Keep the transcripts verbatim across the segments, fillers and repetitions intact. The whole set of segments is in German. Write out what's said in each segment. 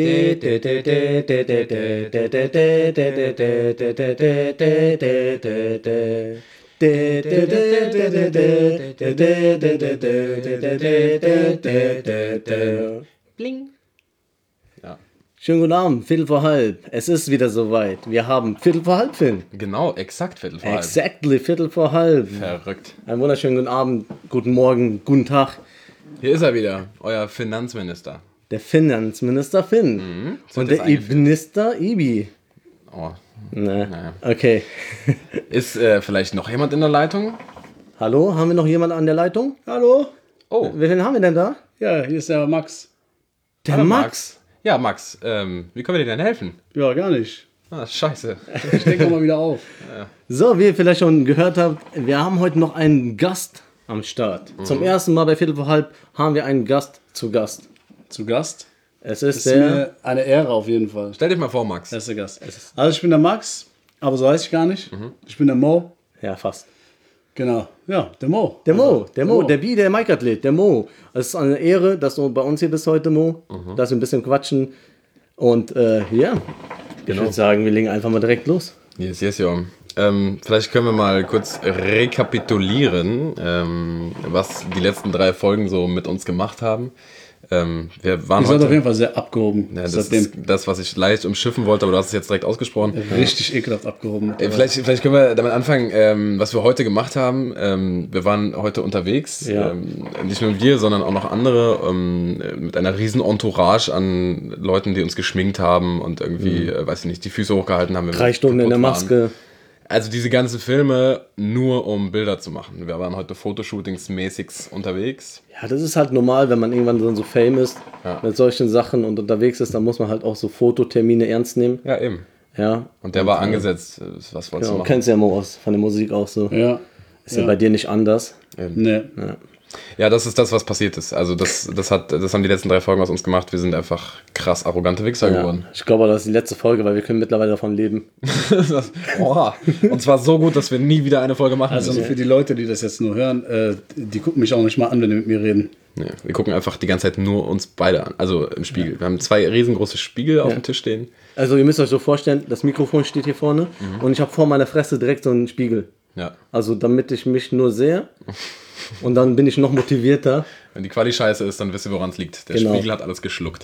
Bling. Ja. Schönen guten Abend, Viertel vor halb. Es ist wieder soweit. Wir haben Viertel vor halb Film. Genau, exakt Viertel vor halb. Exactly, Viertel vor halb. Verrückt. Einen wunderschönen guten Abend, guten Morgen, guten Tag. Hier ist er wieder, euer Finanzminister. Der Finanzminister Finn. Mhm. Und der Minister Ibi. Oh. Ne. Naja. Okay. Ist äh, vielleicht noch jemand in der Leitung? Hallo, haben wir noch jemanden an der Leitung? Hallo? Oh. Wen haben wir denn da? Ja, hier ist der Max. Der Hallo, Max. Ja, Max, ähm, wie können wir dir denn helfen? Ja, gar nicht. Ah, scheiße. Ich denke mal wieder auf. So, wie ihr vielleicht schon gehört habt, wir haben heute noch einen Gast am Start. Mhm. Zum ersten Mal bei Viertel vor halb haben wir einen Gast zu Gast. Zu Gast. Es ist Ist der... mir eine Ehre auf jeden Fall. Stell dich mal vor, Max. Erster Gast. Also ich bin der Max, aber so heiße ich gar nicht. Ich bin der Mo. Ja, fast. Genau. Ja, der Mo. Der Mo, der Mo, Mo. der Bi, der Mike-Athlet, der Mo. Es ist eine Ehre, dass du bei uns hier bist heute, Mo. Mhm. Dass wir ein bisschen quatschen. Und äh, ja, ich würde sagen, wir legen einfach mal direkt los. Yes, yes, jo. Ähm, vielleicht können wir mal kurz rekapitulieren, ähm, was die letzten drei Folgen so mit uns gemacht haben. Ähm, wir waren Ihr seid heute, auf jeden Fall sehr abgehoben. ja, das Seitdem ist das, was ich leicht umschiffen wollte, aber du hast es jetzt direkt ausgesprochen. richtig ekelhaft abgehoben. Äh, Vielleicht, vielleicht können wir damit anfangen, ähm, was wir heute gemacht haben. Ähm, wir waren heute unterwegs, Ja. ähm, nicht nur wir, sondern auch noch andere, ähm, mit einer riesen Entourage an Leuten, die uns geschminkt haben und irgendwie, äh, weiß ich nicht, die Füße hochgehalten haben. wenn wir Drei Stunden in der kaputt waren. Maske. Also diese ganzen Filme nur um Bilder zu machen. Wir waren heute Fotoshootings-mäßig unterwegs. Ja, das ist halt normal, wenn man irgendwann dann so fame ist Ja. mit solchen Sachen und unterwegs ist, dann muss man halt auch so Fototermine ernst nehmen. Ja, eben. Ja. Und der war angesetzt. Was wolltest Genau, du du machen? kennst ja Mo aus, von der Musik auch so. Ja. Ist ja bei dir nicht anders. Nee. Ja, das ist das, was passiert ist. Also das, das, hat, das haben die letzten drei Folgen aus uns gemacht. Wir sind einfach krass arrogante Wichser Ja. geworden. Ich glaube, das ist die letzte Folge, weil wir können mittlerweile davon leben. Das, oha. Und zwar so gut, dass wir nie wieder eine Folge machen Also müssen. für die Leute, die das jetzt nur hören, äh, die gucken mich auch nicht mal an, wenn die mit mir reden. Nee, wir gucken einfach die ganze Zeit nur uns beide an. Also im Spiegel. Wir haben zwei riesengroße Spiegel auf dem Tisch stehen. Also ihr müsst euch so vorstellen, das Mikrofon steht hier vorne und ich habe vor meiner Fresse direkt so einen Spiegel. Ja. Also damit ich mich nur sehe und dann bin ich noch motivierter. Wenn die Quali scheiße ist, dann wisst ihr, woran es liegt. Der Genau. Spiegel hat alles geschluckt.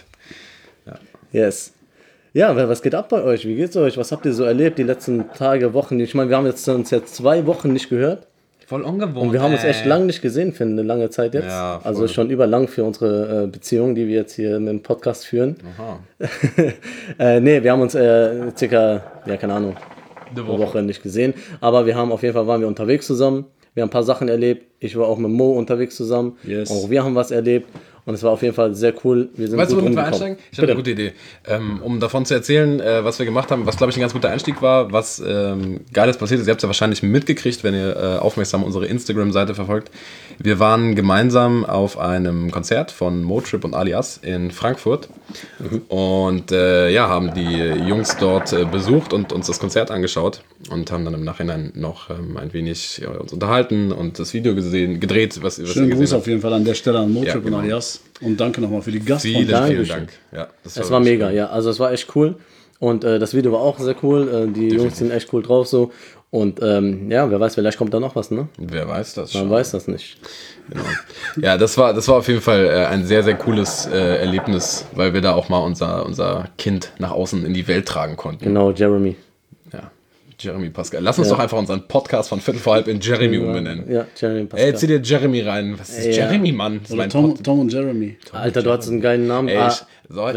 Yes. Ja, wa- was geht ab bei euch? Wie geht's euch? Was habt ihr so erlebt die letzten Tage, Wochen? Ich meine, wir haben jetzt, uns jetzt zwei Wochen nicht gehört. Voll ungewohnt. Und wir haben uns echt lange nicht gesehen, für eine lange Zeit jetzt. Ja, voll. Also schon überlang für unsere äh, Beziehung, die wir jetzt hier mit dem Podcast führen. Aha. äh, nee, wir haben uns äh, circa, ja keine Ahnung, Eine eine Woche nicht gesehen. Aber wir haben auf jeden Fall, waren wir unterwegs zusammen. Wir haben ein paar Sachen erlebt. Ich war auch mit Mo unterwegs zusammen. Yes. Auch wir haben was erlebt. Und es war auf jeden Fall sehr cool. Wir sind Weißt du, gut womit wir rumgekommen. einsteigen? Ich habe eine Bitte. gute Idee. Ähm, um davon zu erzählen, äh, was wir gemacht haben, was, glaube ich, ein ganz guter Einstieg war, was ähm, Geiles passiert ist. Ihr habt es ja wahrscheinlich mitgekriegt, wenn ihr äh, aufmerksam unsere Instagram-Seite verfolgt. Wir waren gemeinsam auf einem Konzert von Motrip und Alias in Frankfurt. Und äh, ja, haben die Jungs dort äh, besucht und uns das Konzert angeschaut. Und haben dann im Nachhinein noch ähm, ein wenig ja, uns unterhalten und das Video gesehen, gedreht, was, was Schönen ihr Gruß gesehen auf jeden Fall an der Stelle an Motrip Ja, genau. und Alias. Und danke nochmal für die habt. Gastfreundschaft. Vielen, vielen Dankeschön. Dank. Ja, das Es war wirklich mega, cool. ja. Also es war echt cool. Und äh, das Video war auch sehr cool. Äh, die Jungs sind echt cool drauf so. Und ähm, ja, wer weiß, vielleicht kommt da noch was, ne? Wer weiß das Man schon. weiß das nicht. Genau. Ja, das war, das war auf jeden Fall äh, ein sehr, sehr cooles äh, Erlebnis, weil wir da auch mal unser, unser Kind nach außen in die Welt tragen konnten. Genau, Jeremy. Ja. Jeremy Pascal. Lass uns Ja. doch einfach unseren Podcast von Viertel vor halb in Jeremy umbenennen. Ja, Jeremy Pascal. Ey, zieh dir Jeremy rein. Was ist Ja. Jeremy, Mann? Das ist Oder mein Tom, Pod- Tom und Jeremy. Alter, du hattest einen geilen Namen. Ey, Ah, ich, so,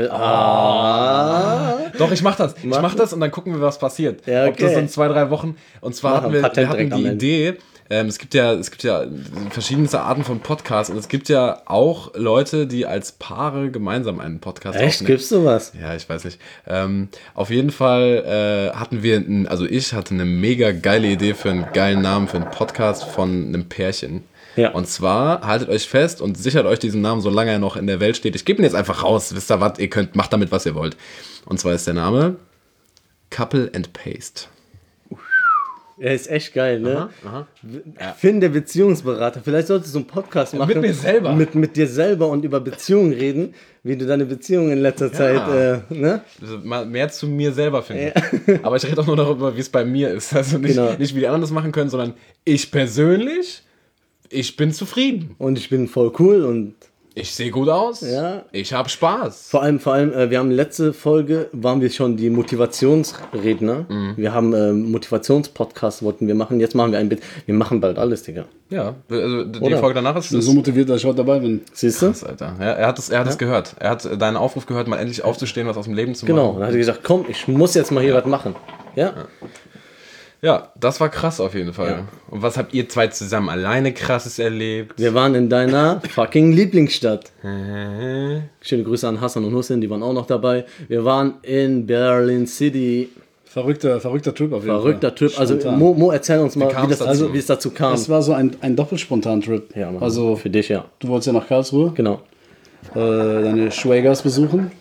ah. Doch, ich mach das. Ich mach das und dann gucken wir, was passiert. Ja, Ob das okay. in zwei, drei Wochen. Und zwar Machen, hatten wir, Patent wir hatten direkt am die Ende. Idee, ähm, es gibt ja, es gibt ja verschiedenste Arten von Podcasts und es gibt ja auch Leute, die als Paare gemeinsam einen Podcast echt, aufnehmen. gibt's sowas? Ja, ich weiß nicht. Ähm, auf jeden Fall äh, hatten wir, ein, also ich hatte eine mega geile Idee für einen geilen Namen für einen Podcast von einem Pärchen. Ja. Und zwar haltet euch fest und sichert euch diesen Namen, solange er noch in der Welt steht. Ich gebe ihn jetzt einfach raus. Wisst ihr was? Ihr könnt, macht damit, was ihr wollt. Und zwar ist der Name Couple and Paste. Er ist echt geil, ne? Aha, aha. Ja. Finn, der Beziehungsberater. Vielleicht solltest du einen Podcast machen. Mit mir selber. Mit, mit dir selber und über Beziehungen reden, wie du deine Beziehung in letzter ja. Zeit, äh, ne? Also mal mehr zu mir selber finden. Ja. Aber ich rede auch nur darüber, wie es bei mir ist. Also nicht, genau. nicht, wie die anderen das machen können, sondern ich persönlich, ich bin zufrieden. Und ich bin voll cool und ich sehe gut aus. Ja. Ich habe Spaß. Vor allem, vor allem, äh, wir haben letzte Folge, waren wir schon die Motivationsredner. Mhm. Wir haben äh, Motivationspodcast wollten wir machen. Jetzt machen wir ein Bit. Wir machen bald alles, Digga. Ja, also die Oder? Folge danach ist... Ich bin so motiviert, dass ich heute dabei bin. Siehst du? Krass, Alter. Ja, er hat es er hat ja? es gehört. Er hat deinen Aufruf gehört, mal endlich aufzustehen, was aus dem Leben zu genau. machen. Genau. Dann hat er gesagt, komm, ich muss jetzt mal hier ja. was machen. Ja? ja. Ja, das war krass auf jeden Fall. Ja. Und was habt ihr zwei zusammen alleine Krasses erlebt? Wir waren in deiner fucking Lieblingsstadt. Schöne Grüße an Hassan und Hussein, die waren auch noch dabei. Wir waren in Berlin City. Verrückter, verrückter Trip auf jeden verrückter Fall. Trip. Also Mo, Mo, erzähl uns mal, wie, wie, das, also, wie es dazu kam. Es war so ein, ein Doppelspontan-Trip. Ja, Mann. Also für dich, ja. Du wolltest ja nach Karlsruhe. Genau. Äh, deine Schwägers besuchen.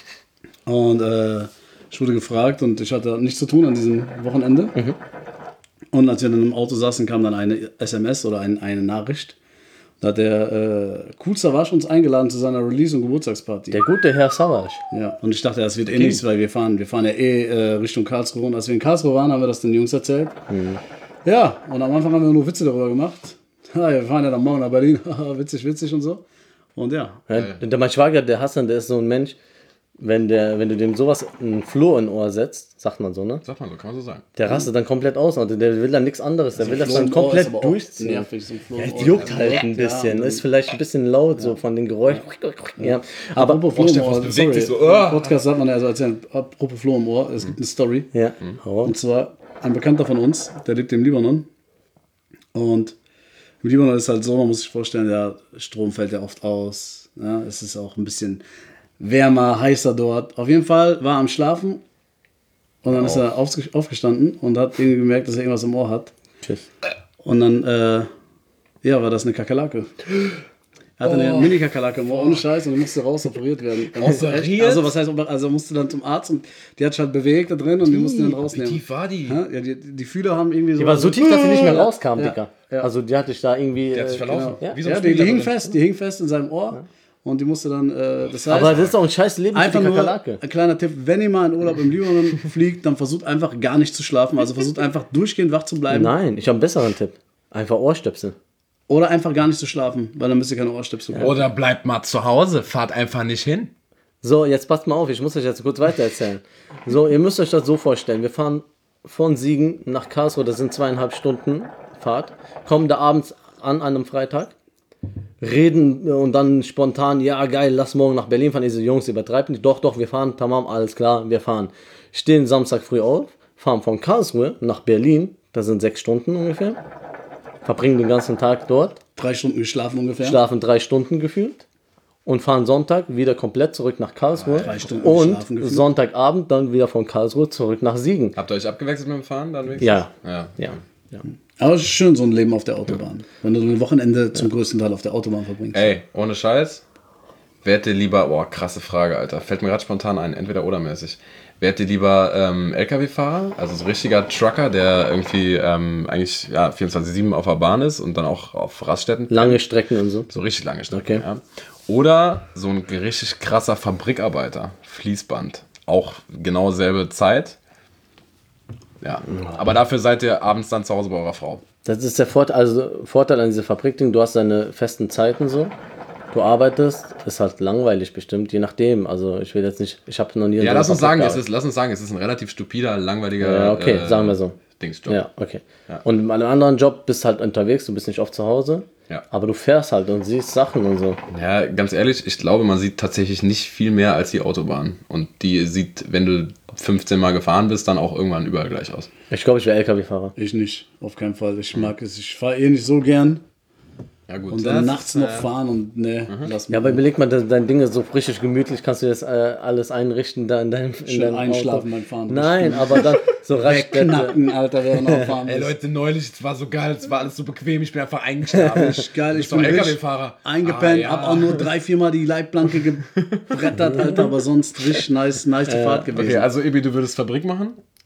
Und äh, ich wurde gefragt und ich hatte nichts zu tun an diesem Wochenende. Mhm. Und als wir dann im Auto saßen, kam dann eine S M S oder ein, eine Nachricht. Da hat der äh, Kool Savas uns eingeladen zu seiner Release- und Geburtstagsparty. Der gute Herr Savas. Ja, und ich dachte, das wird eh okay. nichts, weil wir fahren, wir fahren ja eh äh, Richtung Karlsruhe. Und als wir in Karlsruhe waren, haben wir das den Jungs erzählt. Mhm. Ja, und am Anfang haben wir nur Witze darüber gemacht. Ja, wir fahren ja dann morgen nach Berlin. witzig, witzig und so. Und ja. ja der, mein Schwager, der Hassan, der ist so ein Mensch, wenn, der, wenn du dem sowas ein Floh in Ohr setzt, sagt man so, ne? Sagt man so, kann man so sagen. Der rastet dann komplett aus und der will dann nichts anderes. Der also will das dann komplett durchziehen. Nervig, so ja, es juckt halt ein bisschen. Ja, ist vielleicht ein bisschen laut, ja. so von den Geräuschen. Ja. Ja. Aber apropos Floh im Ohr, bewegt sich so. Oh. Im Podcast sagt man ja, also erzählen, apropos Floh im Ohr, es gibt eine Story. Ja. Mhm. Und zwar ein Bekannter von uns, der lebt im Libanon. Und im Libanon ist halt so, man muss sich vorstellen, der Strom fällt ja oft aus. Ja, es ist auch ein bisschen wärmer, heißer dort. Auf jeden Fall war er am Schlafen und dann oh. ist er aufgestanden und hat irgendwie gemerkt, dass er irgendwas im Ohr hat. Tschüss. Und dann, äh, ja, war das eine Kakerlake. Er hatte oh. eine Mini-Kakerlake im Ohr, ohne Scheiß, und musste raus operiert werden. Operiert? Also, was heißt, also musste dann zum Arzt und die hat sich halt bewegt da drin und die, die mussten dann rausnehmen. Wie tief war die? Ja, die, die Fühler haben irgendwie so... Die war so tief, dass sie nicht mehr rauskam, ja. Dicker. Ja. Also die hatte ich da irgendwie... Die hat sich verlaufen. Genau. Ja, Wie so ja die, die hing fest, die hing fest in seinem Ohr. Ja. Und die musste dann, äh, das heißt... Aber das ist doch ein scheiß Leben für die Kakerlake. Ein kleiner Tipp, wenn ihr mal in Urlaub im Libanon fliegt, dann versucht einfach gar nicht zu schlafen. Also versucht einfach durchgehend wach zu bleiben. Nein, ich habe einen besseren Tipp. Einfach Ohrstöpsel. Oder einfach gar nicht zu schlafen, weil dann müsst ihr keine Ohrstöpsel brauchen. Oder bleibt mal zu Hause, fahrt einfach nicht hin. So, jetzt passt mal auf, ich muss euch jetzt kurz weiter erzählen. So, ihr müsst euch das so vorstellen, wir fahren von Siegen nach Karlsruhe, das sind zweieinhalb Stunden Fahrt, kommen da abends an, an einem Freitag, reden und dann spontan, ja geil, lass morgen nach Berlin fahren. Ich so, Jungs, übertreibt nicht. Doch, doch, wir fahren, tamam, alles klar, wir fahren. Stehen Samstag früh auf, fahren von Karlsruhe nach Berlin, das sind sechs Stunden ungefähr. Verbringen den ganzen Tag dort. Drei Stunden geschlafen ungefähr. Schlafen drei Stunden gefühlt. Und fahren Sonntag wieder komplett zurück nach Karlsruhe. Drei Stunden und Sonntagabend dann wieder von Karlsruhe zurück nach Siegen. Habt ihr euch abgewechselt mit dem Fahren dann wenigstens? Ja. Ja. ja. ja. Aber es ist schön, so ein Leben auf der Autobahn. Ja. Wenn du ein Wochenende ja. zum größten Teil auf der Autobahn verbringst. Ey, ohne Scheiß. Wärt ihr lieber, boah, krasse Frage, Alter. Fällt mir gerade spontan ein, entweder oder mäßig. Wärt ihr lieber ähm, L K W-Fahrer, also so richtiger Trucker, der irgendwie ähm, eigentlich ja, vierundzwanzig sieben auf der Bahn ist und dann auch auf Raststätten? Lange Strecken und so. So richtig lange Strecken, okay. ja. Oder so ein richtig krasser Fabrikarbeiter, Fließband. Auch genau selbe Zeit. Ja, aber dafür seid ihr abends dann zu Hause bei eurer Frau. Das ist der Vorteil, also Vorteil an dieser Fabrikding, du hast deine festen Zeiten so. Du arbeitest, ist halt langweilig bestimmt, je nachdem. Also ich will jetzt nicht, ich habe noch nie... Ja, lass uns, sagen, es ist, lass uns sagen, es ist ein relativ stupider, langweiliger... Ja, okay, äh, sagen wir so. Dingsjob. Ja, okay. Ja. Und bei einem anderen Job bist du halt unterwegs, du bist nicht oft zu Hause. Ja. Aber du fährst halt und siehst Sachen und so. Ja, ganz ehrlich, ich glaube, man sieht tatsächlich nicht viel mehr als die Autobahn. Und die sieht, wenn du fünfzehn Mal gefahren bist, dann auch irgendwann überall gleich aus. Ich glaube, ich wäre L K W-Fahrer. Ich nicht, auf keinen Fall. Ich mag es, ich fahre eh nicht so gern. Ja, gut. Und dann nachts noch fahren und ne, mhm. lass mal. Ja, aber überleg mal, dein Ding ist so richtig gemütlich, kannst du das äh, alles einrichten da in deinem in Schön deinem einschlafen Auto. beim Fahren. Nein, aber dann so rasch knacken, Alter, während du fahren Ey Leute, neulich, es war so geil, es war alles so bequem, ich bin einfach eingeschlafen. Ich geil, ich bin L K W-Fahrer. Eingepennt, ah, ja. Hab auch nur drei, vier Mal die Leitplanke gebrettert, Alter, aber sonst richtig nice, nice die äh, Fahrt gewesen. Okay, also Ibi, du würdest Fabrik machen?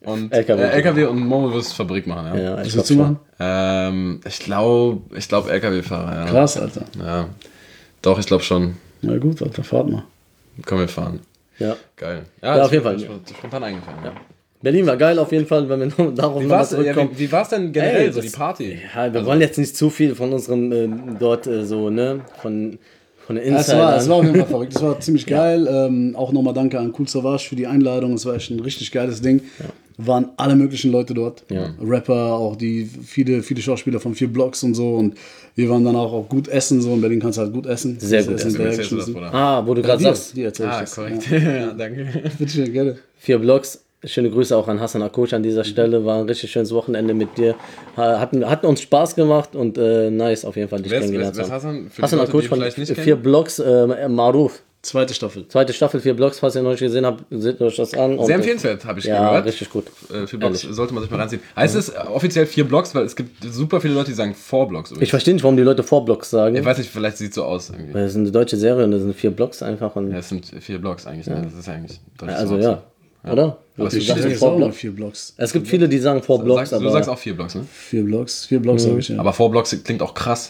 und L K W. äh, L K W und Mo wirst Fabrik machen, ja. Ja, ich Was glaub willst du schon. machen? Ähm, ich glaube, ich glaube L K W-Fahrer, ja. Krass, Alter. Ja. Doch, ich glaube schon. Na gut, Alter, fahrt mal. Können wir fahren. Ja. Geil. Ja, auf jeden Fall. ist mir Spontan eingefallen. Ja. Berlin war geil auf jeden Fall, wenn wir noch darauf Wie nochmal war's, ja, zurückkommen. wie, wie war's denn generell Ey, so, das- die Party? Ja, wir wollen jetzt nicht zu viel von unserem äh, dort äh, so, ne, von, von den Ja, es, war, es Insidern. war auf jeden Fall verrückt. Es war ziemlich geil. Ähm, auch nochmal danke an Cool Savage für die Einladung. Es war echt ein richtig geiles Ding. Waren alle möglichen Leute dort. Rapper, auch die viele, viele Schauspieler von vier Blocks und so. Und wir waren dann auch, auch gut essen. So. In Berlin kannst du halt gut essen. Sehr Das gut Essen essen. Wie sehr erzählst du das, geschmissen. Bruder? Ah, wo du gerade Dir, sagst, dir erzähl ich Ah, das. korrekt. Ja. Ja, danke. Bitte schön, gerne. vier Blocks. Schöne Grüße auch an Hassan Akush an dieser Stelle. War ein richtig schönes Wochenende mit dir. Ha- Hatten, hatten uns Spaß gemacht und äh, nice auf jeden Fall, dich Wer ist, wer kennengelernt ist, wer ist zu haben. Hassan? Für die Hassan Leute, Akush die von vielleicht nicht vier kennen? Blocks, äh, Maruf. Zweite Staffel. Zweite Staffel, vier Blocks, falls ihr noch nicht gesehen habt, seht euch das an. Und, Sehr empfehlenswert, habe ich Ja, gehört. richtig gut. Äh, vier Blocks Ehrlich. sollte man sich mal reinziehen. Heißt es äh, offiziell vier Blocks, weil es gibt super viele Leute, die sagen four Blocks übrigens. Ich verstehe nicht, warum die Leute vier Blocks sagen. Ich weiß nicht, vielleicht sieht es so aus irgendwie. Das ist eine deutsche Serie und das sind vier Blocks einfach. Und, Ja, es sind vier Blocks eigentlich. Ne? Das ist ja eigentlich ein deutsches also Wort. ja, oder? Aber Du es Ich sagst sage vier auch mal Blocks. vier Blocks. Es gibt viele, die sagen vier Du Blocks, sagst, aber du sagst auch vier Blocks, ne? Vier Blocks. Vier Blocks sage ich ja. Aber four Blocks klingt auch krass.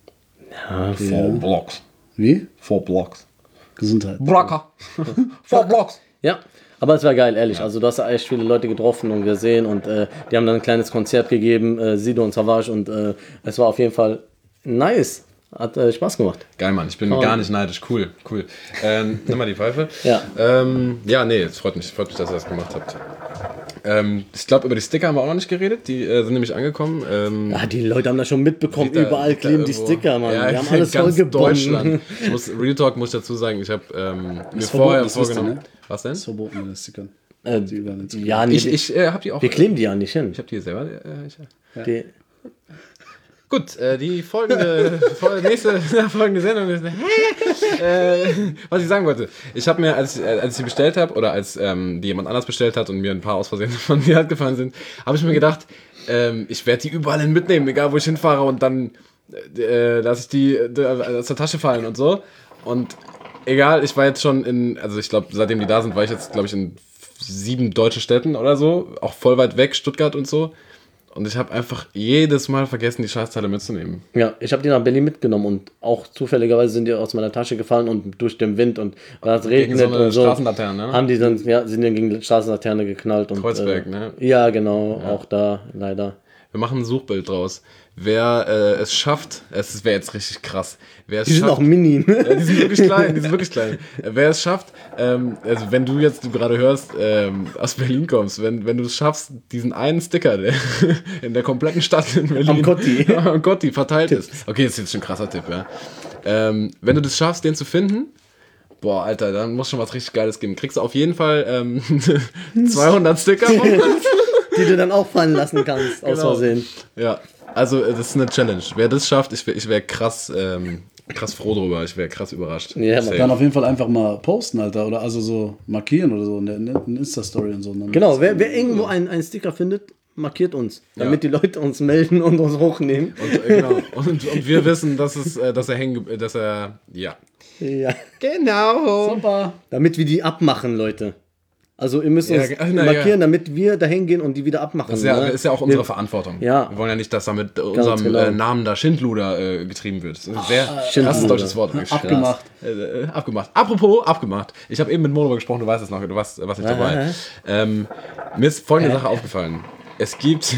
ja, Four Blocks. Wie? Four Blocks. Gesundheit. Blocker. Four Blocks. ja, aber es war geil, ehrlich. Also du hast da echt viele Leute getroffen und gesehen und äh, die haben dann ein kleines Konzert gegeben, äh, Sido und Savage und äh, es war auf jeden Fall nice. Hat äh, Spaß gemacht. Geil, Mann. Ich bin gar nicht neidisch. Cool, cool. Ähm, nimm mal die Pfeife. Ja. Ähm, ja, nee, es freut mich, freut mich, dass ihr das gemacht habt. Ähm, ich glaube, über die Sticker haben wir auch noch nicht geredet. Die äh, sind nämlich angekommen. Ähm, Ja, die Leute haben das schon mitbekommen. Liegt da- Überall liegt da kleben die irgendwo. Sticker, Mann. Ja, die haben alles voll ganz gebunden. Deutschland. Ich muss, Real Talk muss ich dazu sagen, ich habe ähm, mir verboten, vorher das wisst ihr, vorgenommen. ne? Was denn? Das ist verboten mit den Stickern. Äh, Die über den Sticker. ja, nee, Ich, ich äh, habe die auch. wir kleben die ja nicht hin. Ich habe die selber. Äh, ich, Die, Gut, äh, die folgende, fol- nächste folgende Sendung ist. äh, was ich sagen wollte. Ich habe mir, als, ich- äh, als ich sie bestellt habe, oder als ähm, die jemand anders bestellt hat und mir ein paar aus Versehen von die Hand gefallen sind, habe ich mir gedacht, ähm, ich werde die überall hin mitnehmen, egal wo ich hinfahre, und dann äh, lasse ich die äh, aus der Tasche fallen und so. Und egal, ich war jetzt schon in, also ich glaube, seitdem die da sind, war ich jetzt, glaube ich, in sieben deutschen Städten oder so, auch voll weit weg, Stuttgart und so. Und ich habe einfach jedes Mal vergessen, die Scheißteile mitzunehmen. ja, ich habe die nach Berlin mitgenommen und auch zufälligerweise sind die aus meiner Tasche gefallen und durch den Wind und weil es regnet so eine und so, Straßenlaterne, ne? haben die dann, ja, sind dann gegen die Straßenlaterne geknallt. Und, Kreuzberg, äh, ne? Ja, genau, auch da, leider. Wir machen ein Suchbild draus. Wer äh, es schafft, es wäre jetzt richtig krass. Wer es Die sind schafft, auch mini. Ja, die sind wirklich klein, die sind wirklich klein. Wer es schafft, ähm, also wenn du jetzt du gerade hörst, ähm, aus Berlin kommst, wenn, wenn du es schaffst, diesen einen Sticker, der in der kompletten Stadt in Berlin Am Gotti. am Gotti verteilt ist. Okay, das ist jetzt schon ein krasser Tipp, ja. Ähm, wenn du das schaffst, den zu finden, boah, Alter, dann muss schon was richtig Geiles geben. Kriegst du auf jeden Fall ähm, zweihundert Sticker von uns. Die du dann auch fallen lassen kannst, aus Genau. Versehen. Ja, also äh, das ist eine Challenge. Wer das schafft, ich wäre ich wär krass, ähm, krass froh drüber. Ich wäre krass überrascht. Ja, man Safe. Dann auf jeden Fall einfach mal posten, Alter. Oder also so markieren oder so in der in der Insta-Story und so. Und dann- Genau, wer, wer irgendwo einen, einen Sticker findet, markiert uns, damit die Leute uns melden und uns hochnehmen. Und, äh, genau. und, und wir wissen, dass, es, äh, dass er hängen, ge- dass er, ja. Ja. Genau. Super. Damit wir die abmachen, Leute. Also ihr müsst Ja, uns ge- ach, na, markieren, ja. damit wir da hingehen und die wieder abmachen. Das ist ja, ne? ist ja auch unsere Verantwortung. Ja. Wir wollen ja nicht, dass da mit unserem genau. äh, Namen da Schindluder äh, getrieben wird. Das ist ein sehr Schindluder. krasses deutsches Wort. eigentlich. Abgemacht. Äh, äh, abgemacht. Apropos abgemacht. Ich habe eben mit Mono gesprochen, du weißt es noch, du warst, warst nicht dabei. Ähm, mir ist folgende Sache aufgefallen. Es gibt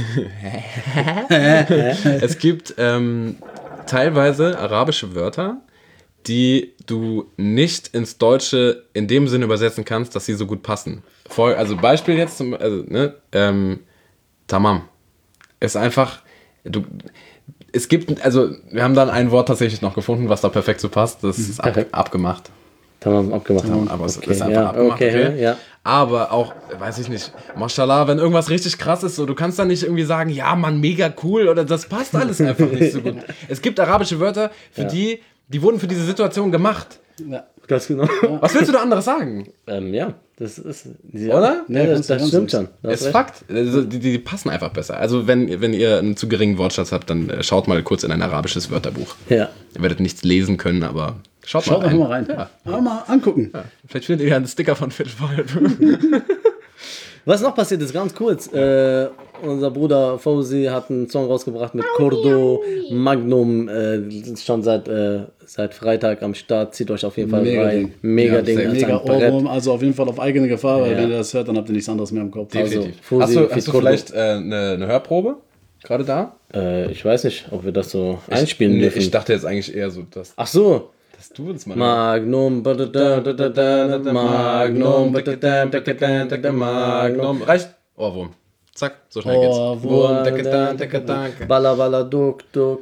es gibt ähm, teilweise arabische Wörter, die du nicht ins Deutsche in dem Sinne übersetzen kannst, dass sie so gut passen. Vor, also Beispiel jetzt, zum, also, ne, ähm, Tamam. Ist einfach, du, es gibt, also wir haben dann ein Wort tatsächlich noch gefunden, was da perfekt so passt. Das ist ab, Perfekt. abgemacht. Haben wir abgemacht. Aber es Okay, ist einfach ja, abgemacht. okay, Okay, ja. Aber auch, weiß ich nicht, Mashallah, wenn irgendwas richtig krass ist, so, du kannst dann nicht irgendwie sagen, ja, Mann, mega cool, oder das passt alles einfach nicht so gut. Es gibt arabische Wörter, für Ja. die, die wurden für diese Situation gemacht. Ja. Ganz genau. Was willst du da anderes sagen? ähm, ja, das ist. Ja, Oder? Ja, Ja, das, ganz- das stimmt ganz- schon. Da hast Es ist recht. Fakt. Also, die, die passen einfach besser. Also wenn, wenn ihr einen zu geringen Wortschatz habt, dann äh, schaut mal kurz in ein arabisches Wörterbuch. Ja. Ihr werdet nichts lesen können, aber schaut, Schaut mal einfach rein. mal rein. Ja. Aber mal angucken. Vielleicht findet ihr ja einen Sticker von Fit Five. Was noch passiert ist, ganz kurz. Äh, unser Bruder Fauzi hat einen Song rausgebracht mit Cordo, Magnum, äh, schon seit, äh, seit Freitag am Start. Zieht euch auf jeden Fall Mega rein. Ding. Mega Ja, Ding. als Mega ein Brett. Ohrwurm, also auf jeden Fall auf eigene Gefahr, weil Ja. wenn ihr das hört, dann habt ihr nichts anderes mehr im Kopf. Also, Definitiv. Fusi, hast du, Fit hast du Cordo. vielleicht äh, eine, eine Hörprobe gerade da? Äh, ich weiß nicht, ob wir das so einspielen Nee, dürfen. ich dachte jetzt eigentlich eher so, dass, Ach so. dass du uns mal... Magnum, badada, dadada, Magnum, badada, dadada, dadada, Magnum. Reicht? Ohrwurm. Zack, so schnell geht's. Ohrwurm. Dakada, dakada. Balla, balla, duk, duk.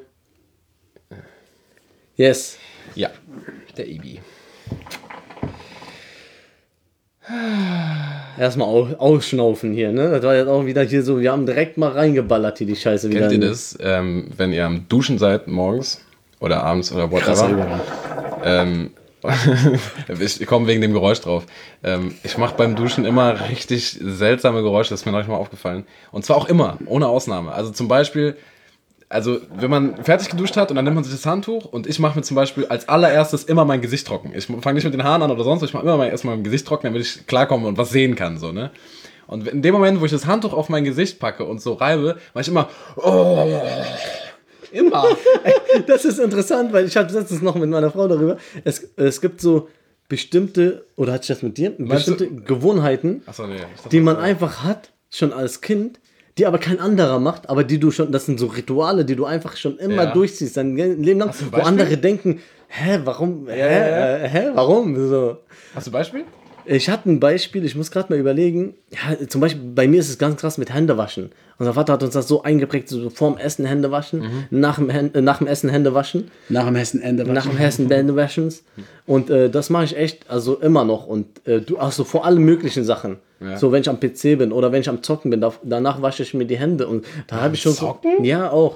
Yes. Ja, der Ibi. Erstmal au ausschnaufen hier, ne? Das war jetzt auch wieder hier so, wir haben direkt mal reingeballert hier die Scheiße wieder. Kennt ihr in- das, ähm, wenn ihr am Duschen seid morgens oder abends oder whatever? Ähm, ich ich komme wegen dem Geräusch drauf. Ähm, ich mache beim Duschen immer richtig seltsame Geräusche, das ist mir neulich mal aufgefallen. Und zwar auch immer, ohne Ausnahme. Also zum Beispiel, also wenn man fertig geduscht hat und dann nimmt man sich das Handtuch und ich mache mir zum Beispiel als allererstes immer mein Gesicht trocken. Ich fange nicht mit den Haaren an oder sonst was, ich mache immer mein, erstmal mein Gesicht trocken, damit ich klarkomme und was sehen kann. So, ne? Und in dem Moment, wo ich das Handtuch auf mein Gesicht packe und so reibe, mache ich immer... Oh, immer. Das ist interessant, weil ich hatte letztens noch mit meiner Frau darüber. Es, es gibt so bestimmte, oder hatte ich das mit dir? Meinst du- Bestimmte Gewohnheiten, Achso, nee. ich dachte, die man das- einfach hat, schon als Kind, die aber kein anderer macht, aber die du schon, das sind so Rituale, die du einfach schon immer Ja. durchziehst, dein Leben lang, Hast du ein wo Beispiel? andere denken, hä, warum, hä, ja, ja. Äh, hä, warum, so. Hast du ein Beispiel? Ich hatte ein Beispiel, ich muss gerade mal überlegen. Ja, zum Beispiel, bei mir ist es ganz krass mit Händewaschen. Unser Vater hat uns das so eingeprägt, so vorm Essen Hände waschen, Mhm. nach, dem Hän- äh, nach dem Essen Hände waschen, Nach dem Hessenende. nach dem Essen Hände waschen. Und äh, das mache ich echt, also immer noch. Und äh, du, also vor allen möglichen Sachen. Ja. So, wenn ich am P C bin oder wenn ich am Zocken bin, da, danach wasche ich mir die Hände. Und da habe ich schon Zocken? so. Ja, auch.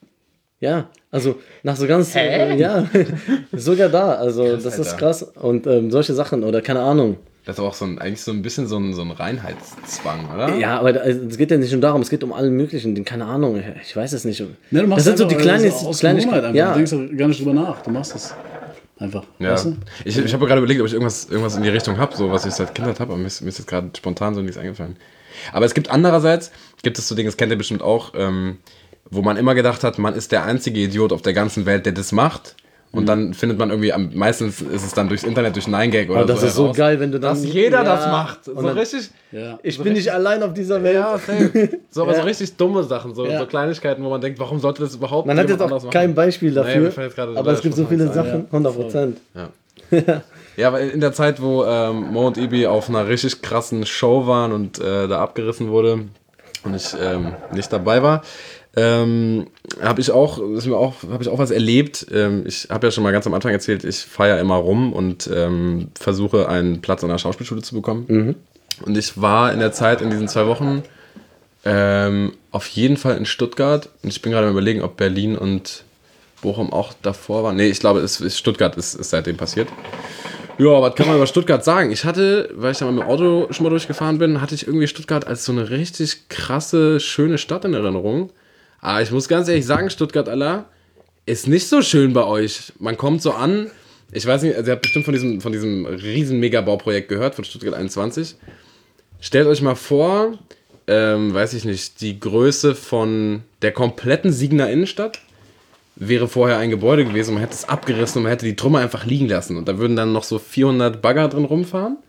Ja, also nach so ganz, äh, ja, sogar da, also das ist Alter. krass und ähm, solche Sachen oder keine Ahnung. Das ist aber auch so ein, eigentlich so ein bisschen so ein, so ein Reinheitszwang, oder? Ja, aber da- also, es geht ja nicht nur darum, es geht um allen möglichen, den, keine Ahnung, ich weiß es nicht. Ne, du das machst sind so die einfach, kleinen, das ist aus kleinen Gewohnheit einfach. ja, Du denkst auch gar nicht drüber nach. Du machst es einfach. Ja. Weißt du? Ich, ich habe gerade überlegt, ob ich irgendwas, irgendwas in die Richtung habe, so was ich seit Kindheit habe, aber mir ist, mir ist jetzt gerade spontan so nichts eingefallen. Aber es gibt andererseits, gibt es so Dinge, das kennt ihr bestimmt auch, ähm, wo man immer gedacht hat, man ist der einzige Idiot auf der ganzen Welt, der das macht. Und dann findet man irgendwie, am meistens ist es dann durchs Internet, durch neun gag oder aber das so ist so heraus, geil, wenn du dann... dass jeder ja, das macht. So und dann, richtig... Ja. ich bin nicht allein auf dieser Welt. Ja, safe. So, aber Ja. so richtig dumme Sachen, so, Ja. so Kleinigkeiten, wo man denkt, warum sollte das überhaupt Man hat jetzt jemand auch anderes machen? kein Beispiel Nee, dafür, mir fällt jetzt gerade aber es gibt so viele spontan ein. Sachen, hundert Prozent. Ja. Ja, aber in der Zeit, wo ähm, Mo und Ibi auf einer richtig krassen Show waren und äh, da abgerissen wurde und ich ähm, nicht dabei war, ähm, habe ich auch, ist mir auch, habe ich auch was erlebt. Ähm, ich habe ja schon mal ganz am Anfang erzählt, ich feiere immer rum und ähm, versuche einen Platz an der Schauspielschule zu bekommen. Und ich war in der Zeit, in diesen zwei Wochen, ähm, auf jeden Fall in Stuttgart. Und ich bin gerade am Überlegen, ob Berlin und Bochum auch davor waren. Nee, ich glaube, es ist Stuttgart ist, ist seitdem passiert. Ja, was kann man über Stuttgart sagen? Ich hatte, weil ich da mal mit dem Auto schon mal durchgefahren bin, hatte ich irgendwie Stuttgart als so eine richtig krasse, schöne Stadt in Erinnerung. Aber ich muss ganz ehrlich sagen, Stuttgart, Allah, ist nicht so schön bei euch. Man kommt so an, ich weiß nicht, also ihr habt bestimmt von diesem, von diesem riesen Megabauprojekt gehört, von Stuttgart einundzwanzig. Stellt euch mal vor, ähm, weiß ich nicht, die Größe von der kompletten Siegener Innenstadt wäre vorher ein Gebäude gewesen, man hätte es abgerissen und man hätte die Trümmer einfach liegen lassen. Und da würden dann noch so vierhundert Bagger drin rumfahren.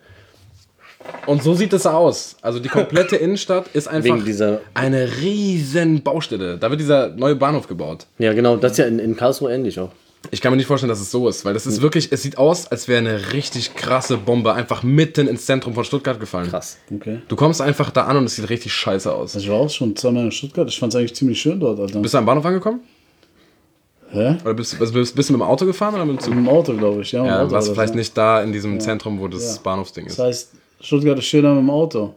Und so sieht es aus. Also die komplette Innenstadt ist einfach Wegen dieser- eine riesen Baustelle. Da wird dieser neue Bahnhof gebaut. Ja, genau, das ist ja in, in Karlsruhe ähnlich auch. Ich kann mir nicht vorstellen, dass es so ist, weil das ist wirklich, es sieht aus, als wäre eine richtig krasse Bombe einfach mitten ins Zentrum von Stuttgart gefallen. Krass. Okay. Du kommst einfach da an und es sieht richtig scheiße aus. Also ich war auch schon zweimal in Stuttgart. Ich fand es eigentlich ziemlich schön dort, Alter. Bist du am Bahnhof angekommen? Hä? Oder bist, bist, bist, bist du mit dem Auto gefahren oder mit dem Zug? Im Auto, glaube ich. Ja, im Ja, Auto warst du war vielleicht das, nicht da in diesem Zentrum, wo das Ja. Bahnhofsding ist. Das heißt, Stuttgart ist schöner mit dem Auto.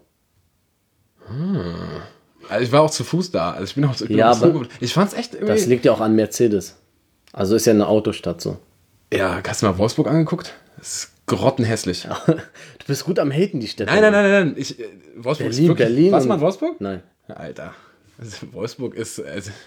Also ich war auch zu Fuß da. Also ich bin auch ich bin Ja, auch so aber gut. Ich fand's echt irgendwie. Das liegt ja auch an Mercedes. Also ist ja eine Autostadt so. Ja, hast du mal Wolfsburg angeguckt? Das ist grottenhässlich. Du bist gut am Haten, die Städte. Nein, nein, nein, nein, nein. Ich, äh, Wolfsburg Berlin, ist wirklich. Berlin Warst du mal und- in Wolfsburg? Nein. Ja, Alter. Also Wolfsburg ist. Also,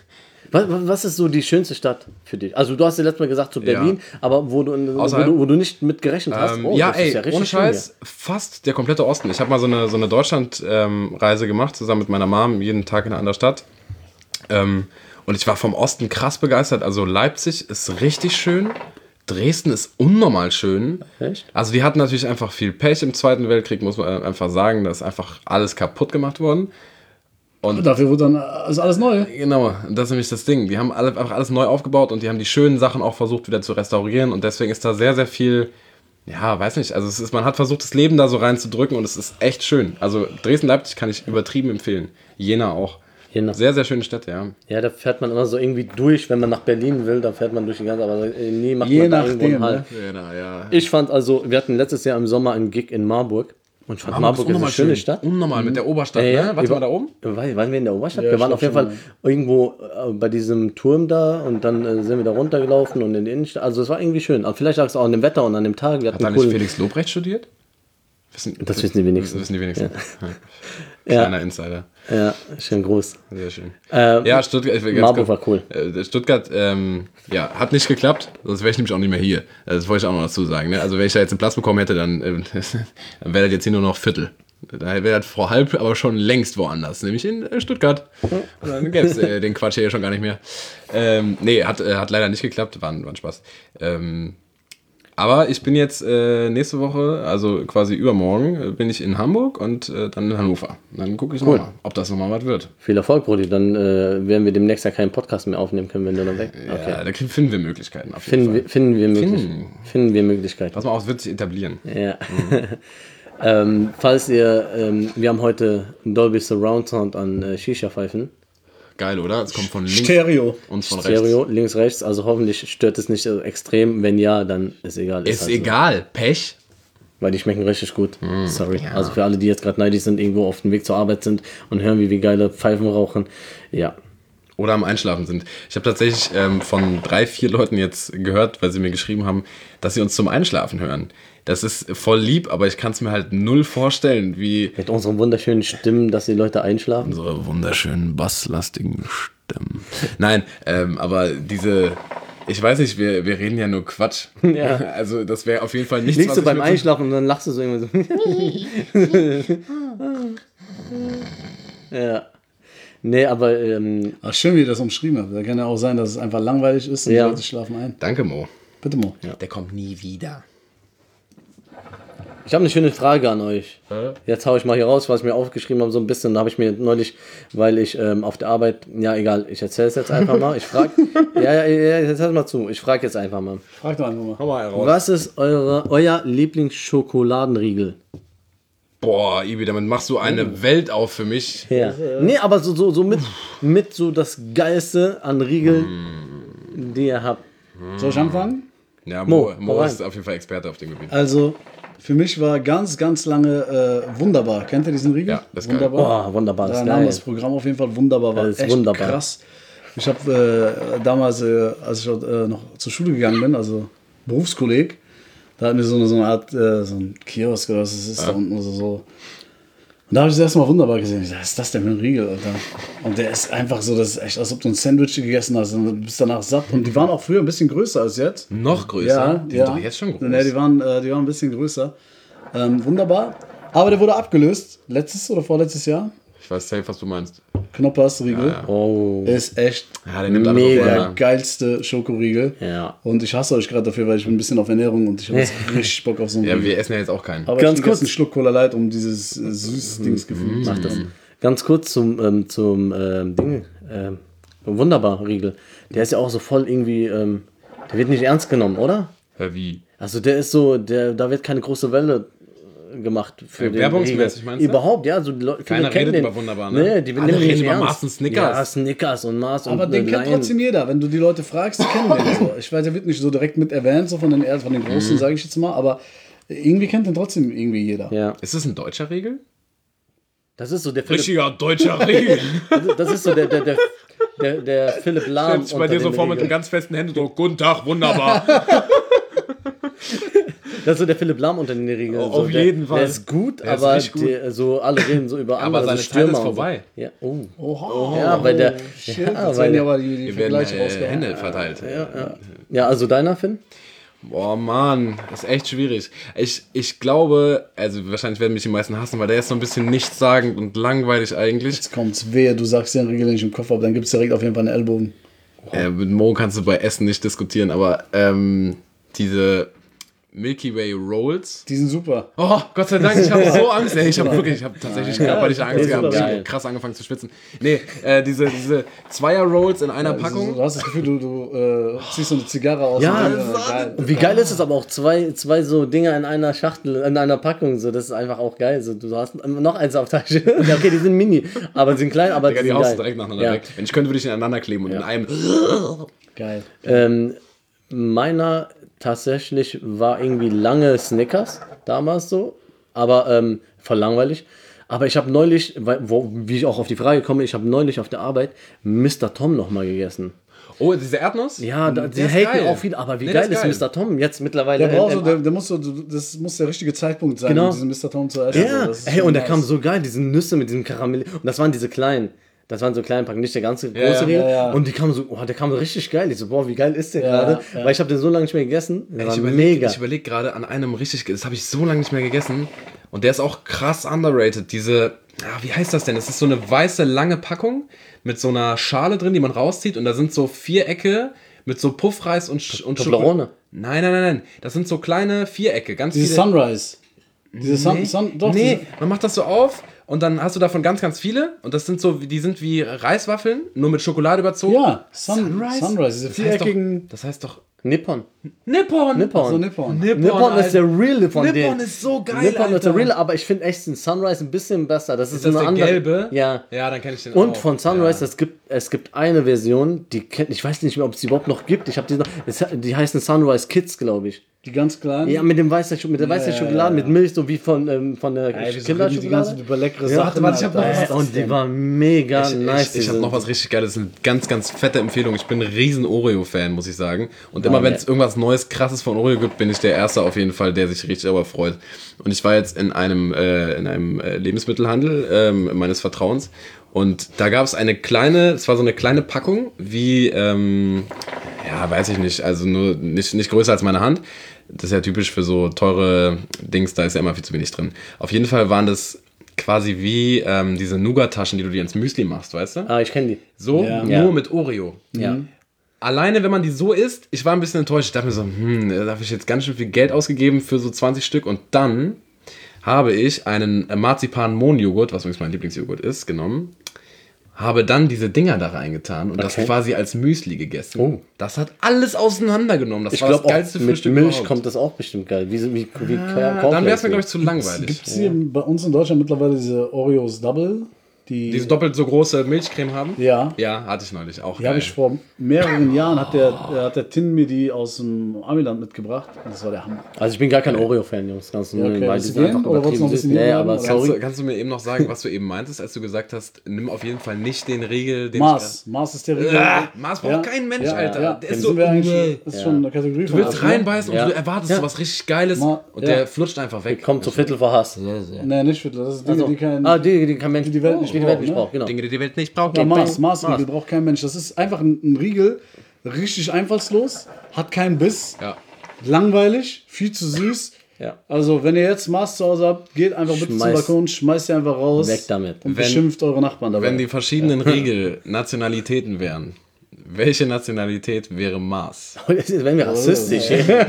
Was, was ist so die schönste Stadt für dich? Also du hast ja letztes Mal gesagt zu Berlin, Ja. aber wo du, wo, Außerhalb? du, wo du nicht mit gerechnet hast. Ähm, Oh, ja, das ist ey, ja richtig ohne schön Scheiß, fast der komplette Osten. Ich habe mal so eine, so eine Deutschland-Reise gemacht, zusammen mit meiner Mom, jeden Tag in einer anderen Stadt. Ähm, und ich war vom Osten krass begeistert. Also Leipzig ist richtig schön. Dresden ist unnormal schön. Echt? Also die hatten natürlich einfach viel Pech im Zweiten Weltkrieg, muss man einfach sagen. Da ist einfach alles kaputt gemacht worden. Und dafür wurde dann also alles neu. Genau, das ist nämlich das Ding. Die haben alle, einfach alles neu aufgebaut und die haben die schönen Sachen auch versucht wieder zu restaurieren. Und deswegen ist da sehr, sehr viel, ja, weiß nicht, also es ist, man hat versucht, das Leben da so reinzudrücken und es ist echt schön. Also Dresden-Leipzig kann ich übertrieben empfehlen. Jena auch. Jena. Sehr, sehr schöne Städte, ja. Ja, da fährt man immer so irgendwie durch, wenn man nach Berlin will, da fährt man durch die ganze, aber nie macht Je man da irgendwo einen nachdem, Halt. Jena, ja. Ich fand also, wir hatten letztes Jahr im Sommer einen Gig in Marburg und ich fand Marburg, ist eine schöne Stadt. Unnormal, mit der Oberstadt, Ja, ja. ne? Warte Wir mal da oben? War- Waren wir in der Oberstadt? Ja, wir ich waren glaub auf jeden schon, Fall irgendwo äh, bei diesem Turm da und dann äh, sind wir da runtergelaufen und in die Innenstadt. Also es war irgendwie schön. Aber vielleicht lag es auch an dem Wetter und an dem Tag. Wir Hat da hatten nicht coolen, Felix Lobrecht studiert? Wissen, Das wissen die wenigsten. Das wissen die wenigsten. Ja. Kleiner Insider. ja, schön groß. Sehr schön. Ähm, Ja, Stuttgart, ich will ganz Marburg kurz- war cool. Äh, Stuttgart, ähm, ja, hat nicht geklappt, sonst wäre ich nämlich auch nicht mehr hier. Also das wollte ich auch noch dazu sagen. Ne? Also wenn ich da jetzt einen Platz bekommen hätte, dann, äh, dann wäre das jetzt hier nur noch Viertel. Da wäre das vor halb, aber schon längst woanders, nämlich in äh, Stuttgart. Und dann gäbe es äh, den Quatsch hier schon gar nicht mehr. Ähm, nee, hat, äh, hat leider nicht geklappt, war, ein- war ein Spaß. Ähm, aber ich bin jetzt äh, nächste Woche, also quasi übermorgen, äh, bin ich in Hamburg und äh, dann in Hannover. Dann gucke ich Cool. nochmal, ob das nochmal was wird. Viel Erfolg, Brudi. Dann äh, werden wir demnächst ja keinen Podcast mehr aufnehmen können, wenn du dann weg bist. Okay. Ja, da kriegen- finden wir Möglichkeiten auf jeden Finden, Fall. wir, finden, wir möglich, Finden. finden wir Möglichkeiten. Pass mal auf, es wird sich etablieren. Ja. ähm, falls ihr, ähm, wir haben heute Dolby Surround Sound an äh, Shisha-Pfeifen. Geil, oder? Es kommt von links Stereo. und von Stereo, rechts. links, rechts. Also hoffentlich stört es nicht so extrem. Wenn ja, dann ist egal. Ist halt so. egal. Pech. Weil die schmecken richtig gut. Sorry. Also für alle, die jetzt gerade neidisch sind, irgendwo auf dem Weg zur Arbeit sind und hören, wie wir geile Pfeifen rauchen. Ja. Oder am Einschlafen sind. Ich habe tatsächlich ähm, von drei, vier Leuten jetzt gehört, weil sie mir geschrieben haben, dass sie uns zum Einschlafen hören. Das ist voll lieb, aber ich kann es mir halt null vorstellen, wie Mit unseren wunderschönen Stimmen, dass die Leute einschlafen. unsere wunderschönen basslastigen Stimmen. Nein, ähm, aber diese, ich weiß nicht, wir, wir reden ja nur Quatsch. Ja. Also das wäre auf jeden Fall nichts, Liegst was du ich beim mir so- Einschlafen und dann lachst du so immer so. Ja. Nee, aber ähm, Ach, schön, wie ihr das umschrieben habt. Da kann ja auch sein, dass es einfach langweilig ist und Ja. die Leute schlafen ein. Danke, Mo. Bitte, Mo. Der kommt nie wieder. ich habe eine schöne Frage an euch. Jetzt hau ich mal hier raus, was ich mir aufgeschrieben habe, so ein bisschen. Da habe ich mir neulich, weil ich ähm, auf der Arbeit, ja egal, ich erzähle es jetzt einfach mal. Ich frage, ja, ja, ja, jetzt hör mal zu. Ich frage jetzt einfach mal. Frag doch einfach mal. Komm mal heraus. Was ist eure, euer Lieblingsschokoladenriegel? Boah, Ibi, damit machst du eine Welt auf für mich. Ja. Nee, aber so, so, so mit, mit so das Geilste an Riegeln, die ihr habt. Soll ich anfangen? Ja, Mo, Mo, Mo hau ist rein. auf jeden Fall Experte auf dem Gebiet. Also, für mich war ganz, ganz lange äh, wunderbar. Kennt ihr diesen Riegel? Ja, das ist geil. wunderbar. Oh, wunderbar, das Da ist nahm geil. das Programm auf jeden Fall wunderbar. War Das ist echt wunderbar. krass. Ich habe äh, damals, äh, als ich äh, noch zur Schule gegangen bin, also Berufskolleg, da hatten wir so eine, so eine Art, äh, so ein Kiosk oder was es ist, da unten oder so. Und da habe ich das erste Mal wunderbar gesehen. Ich dachte, was ist das denn für ein Riegel, Alter? Und der ist einfach so, das ist echt, als ob du ein Sandwich gegessen hast und du bist danach satt. Und die waren auch früher ein bisschen größer als jetzt. Noch größer? Ja, die ja. sind doch jetzt schon groß. Nee, die waren, äh, die waren ein bisschen größer. Ähm, wunderbar. Aber der wurde abgelöst. Letztes oder vorletztes Jahr. Ich weiß safe, was du meinst. Knoppers Riegel. Ja, ja. Oh. Ist echt Ja, der nimmt Mega. einfach der auf. geilste Schokoriegel. Ja. Und ich hasse euch gerade dafür, weil ich bin ein bisschen auf Ernährung und ich habe jetzt richtig Bock auf so einen Ja, Riegel. wir essen ja jetzt auch keinen. Aber Ganz ich trinke kurz. jetzt einen Schluck Cola Light, um dieses äh, süßes Dingsgefühl zu Mach das. Ganz kurz zum, ähm, zum ähm, Ding. Ähm, wunderbar, Riegel. Der ist ja auch so voll irgendwie, ähm, der wird nicht ernst genommen, oder? Hä, wie? Also der ist so, der, da wird keine große Welle äh, gemacht für Äh, den werbungsmäßig, Riegel. meinst du? Überhaupt, ja. So die Leute, viele Keiner kennen redet den. über Wunderbar, ne? Nee, die Alle nehmen reden nicht über ernst. Mars und Snickers. Ja, Snickers und Mars Aber und den äh, kennt Lion. trotzdem jeder. Wenn du die Leute fragst, die kennen den so. Ich weiß, der wird nicht so direkt mit erwähnt, so von den, von den Großen, sage ich jetzt mal, aber irgendwie kennt den trotzdem irgendwie jeder. Ja, Ist das ein deutscher Riegel? das ist so der Philipp, Richtiger deutscher Riegel. das ist so der, der, der, der, der Philipp Lahm. Jetzt bei dir unter so den vor mit Riegeln. einem ganz festen Händedruck. Guten Tag, wunderbar. Das ist so der Philipp Lahm unter den Regeln. Oh, so, auf der, jeden Fall. Der ist gut, Der ist aber richtig gut. Die, so alle reden so über andere. Aber seine so Zeit Stürmer ist und vorbei. So. Ja, oh. Oha. Ja, weil der- Shit, ja, jetzt weil werden der- ja aber die, die Wir werden Vergleiche äh, rausgehauen. Hände verteilt. Ja, ja. ja, also deiner, Finn? Boah, Mann, das ist echt schwierig. Ich, ich glaube, also wahrscheinlich werden mich die meisten hassen, weil der ist so ein bisschen nichtssagend und langweilig eigentlich. Jetzt kommt's, wehe, du sagst den Regel nicht im Kopf, aber dann gibt's direkt auf jeden Fall einen Ellbogen. Äh, mit Mo kannst du bei Essen nicht diskutieren, aber ähm, diese Milky Way Rolls. Die sind super. Oh, Gott sei Dank, ich habe so Angst. Ey, ich habe wirklich, ich habe tatsächlich körperliche Angst ist gehabt. Ich super habe geil. krass angefangen zu schwitzen. Nee, äh, diese, diese Zweier-Rolls in einer Also, Packung. du hast das Gefühl, du, du äh, ziehst so eine Zigarre aus. Ja, und, das geil. Und wie geil ist es aber auch, zwei, zwei so Dinger in einer Schachtel, in einer Packung, so, das ist einfach auch geil. So, du hast noch eins auf Tasche. Ja, okay, die sind mini, aber sind klein, aber Digga, die die sind haust geil. du direkt nacheinander Ja. weg. Wenn ich könnte, würde ich ihn aneinander kleben und in einem. Geil. Ähm, meiner tatsächlich war irgendwie lange Snickers, damals so, aber ähm, voll langweilig. Aber ich habe neulich, weil- wo, wie ich auch auf die Frage komme, ich habe neulich auf der Arbeit Mister Tom nochmal gegessen. Oh, diese Erdnuss? Ja, da, Der die ist haten geil. auch viel, aber wie Nee, der geil ist geil. Mister Tom jetzt mittlerweile? Der, braucht so, ähm, der, der muss so, du- das muss der richtige Zeitpunkt sein, Genau. um diesen Mister Tom zu essen. Ja, So, das ist hey, schon und der nice. kam so geil, diese Nüsse mit diesem Karamell. Und das waren diese kleinen. Das waren so kleine Packen, nicht der ganze große ja, Riegel. ja, ja. Und die kamen so, oh, der kam so richtig geil. Ich so, boah, wie geil ist der Ja, gerade? ja. Weil ich habe den so lange nicht mehr gegessen. Der war Ich überlege mega. ich überleg gerade an einem richtig, das habe ich so lange nicht mehr gegessen. Und der ist auch krass underrated. Diese, ah, wie heißt das denn? Das ist so eine weiße, lange Packung mit so einer Schale drin, die man rauszieht. Und da sind so Vierecke mit so Puffreis und, Sch- und Toblerone. Nein, nein, nein, nein. Das sind so kleine Vierecke, ganz Diese viele. Sunrise. Diese Sun, Nee, Sun, doch, nee, diese, man macht das so auf und dann hast du davon ganz, ganz viele. Und das sind so, die sind wie Reiswaffeln, nur mit Schokolade überzogen. ja, Sun, Sunrise? Sunrise, diese Das heißt doch, viereckigen. das heißt doch Nippon. Nippon. Nippon. So Nippon. Nippon ist der Real von denen. Nippon ist so geil, Nippon ist der Alter. Real, aber ich finde echt den Sunrise ein bisschen besser. Das ist, Ist das eine der andere. gelbe? Ja. Ja, dann kenne ich den Und auch. von Sunrise, Ja. es, gibt, es gibt eine Version, die kennt, ich weiß nicht mehr, ob es die überhaupt noch gibt. Ich habe die noch, es, die heißen Sunrise Kids, glaube ich. Die ganz kleinen. Ja, mit dem weißen, Scho- mit der weißen Ja, Schokolade, ja, ja. mit Milch, so wie von, ähm, von der Ey, wir reden die Kinderschokolade. ganze Zeit über leckere Ja, Sachen. warte, ich hab Alter. noch was. Was ist das Und die denn? war mega Ich, nice. ich, ich habe diese- noch was richtig Geiles. Das ist eine ganz, ganz fette Empfehlung. Ich bin ein riesen Oreo-Fan, muss ich sagen. Und immer Oh, wenn ja. es irgendwas Neues, Krasses von Oreo gibt, bin ich der Erste auf jeden Fall, der sich richtig darüber freut. Und ich war jetzt in einem, äh, in einem äh, Lebensmittelhandel ähm, meines Vertrauens. Und da gab es eine kleine, es war so eine kleine Packung, wie, ähm, ja, weiß ich nicht, also nur nicht, nicht größer als meine Hand. Das ist ja typisch für so teure Dings, da ist ja immer viel zu wenig drin. Auf jeden Fall waren das quasi wie ähm, diese Nougat-Taschen, die du dir ins Müsli machst, weißt du? Ah, ich kenne die. So, Ja. nur Ja. mit Oreo. Ja. Alleine, wenn man die so isst, ich war ein bisschen enttäuscht. Ich dachte mir so, hm, da habe ich jetzt ganz schön viel Geld ausgegeben für so zwanzig Stück. Und dann habe ich einen Marzipan-Mohn-Joghurt, was übrigens mein Lieblingsjoghurt ist, genommen. Habe dann diese Dinger da reingetan und das Okay. quasi als Müsli gegessen. Oh. Das hat alles auseinandergenommen. Das Ich war glaube das auch geilste mit Frühstück Milch überhaupt. kommt das auch bestimmt geil. Wie, wie, wie Ah, dann wäre es mir, glaube ich, zu langweilig. Gibt es hier bei uns in Deutschland mittlerweile diese Oreos Double? Die, Diese doppelt so große Milchcreme haben? ja, Ja, hatte ich neulich auch. die habe ich vor mehreren Jahren, hat der, äh, hat der Tin mir die aus dem Amiland mitgebracht. Das war der Hammer. Also ich bin gar kein Oreo-Fan, Jungs. Ganz Ja, okay. weil Willst die du sind gehen? einfach Oder wolltest du noch ein übertrieben bisschen süß. Nee, hier aber bleiben, oder? Kannst, sorry. du, kannst du mir eben noch sagen, was du eben meintest, als du gesagt hast, nimm auf jeden Fall nicht den Riegel, den Mars. Mars ist der Riegel. Ah, Mars braucht Ja. kein Mensch, Ja, Alter. Ja. Der Dann ist so, sind wir eigentlich, nee. das ist schon eine Kategorie Du willst reinbeißen Ja. und du erwartest Ja. so was richtig Geiles Ma- und ja. der flutscht einfach weg. Kommt zu Viertel vor Hass. Nee, nicht Viertel. Das ist Dinge, Also, die kein... ah, die, die kein Mensch, die die Welt nicht die die braucht, Welt nicht ne? braucht, genau. Dinge, die die Welt nicht braucht. Ja, geht Mars, bang. Mars-Riegel braucht kein Mensch. Das ist einfach ein, ein Riegel, richtig einfallslos, hat keinen Biss, Ja. langweilig, viel zu süß. Ja. Also, wenn ihr jetzt Mars zu Hause habt, geht einfach bitte zum Schmeiß- Balkon, schmeißt ihr einfach raus. Weg damit. Und Wenn- beschimpft eure Nachbarn dabei. Wenn die verschiedenen Riegel Nationalitäten wären, welche Nationalität wäre Mars? Jetzt werden wir rassistisch.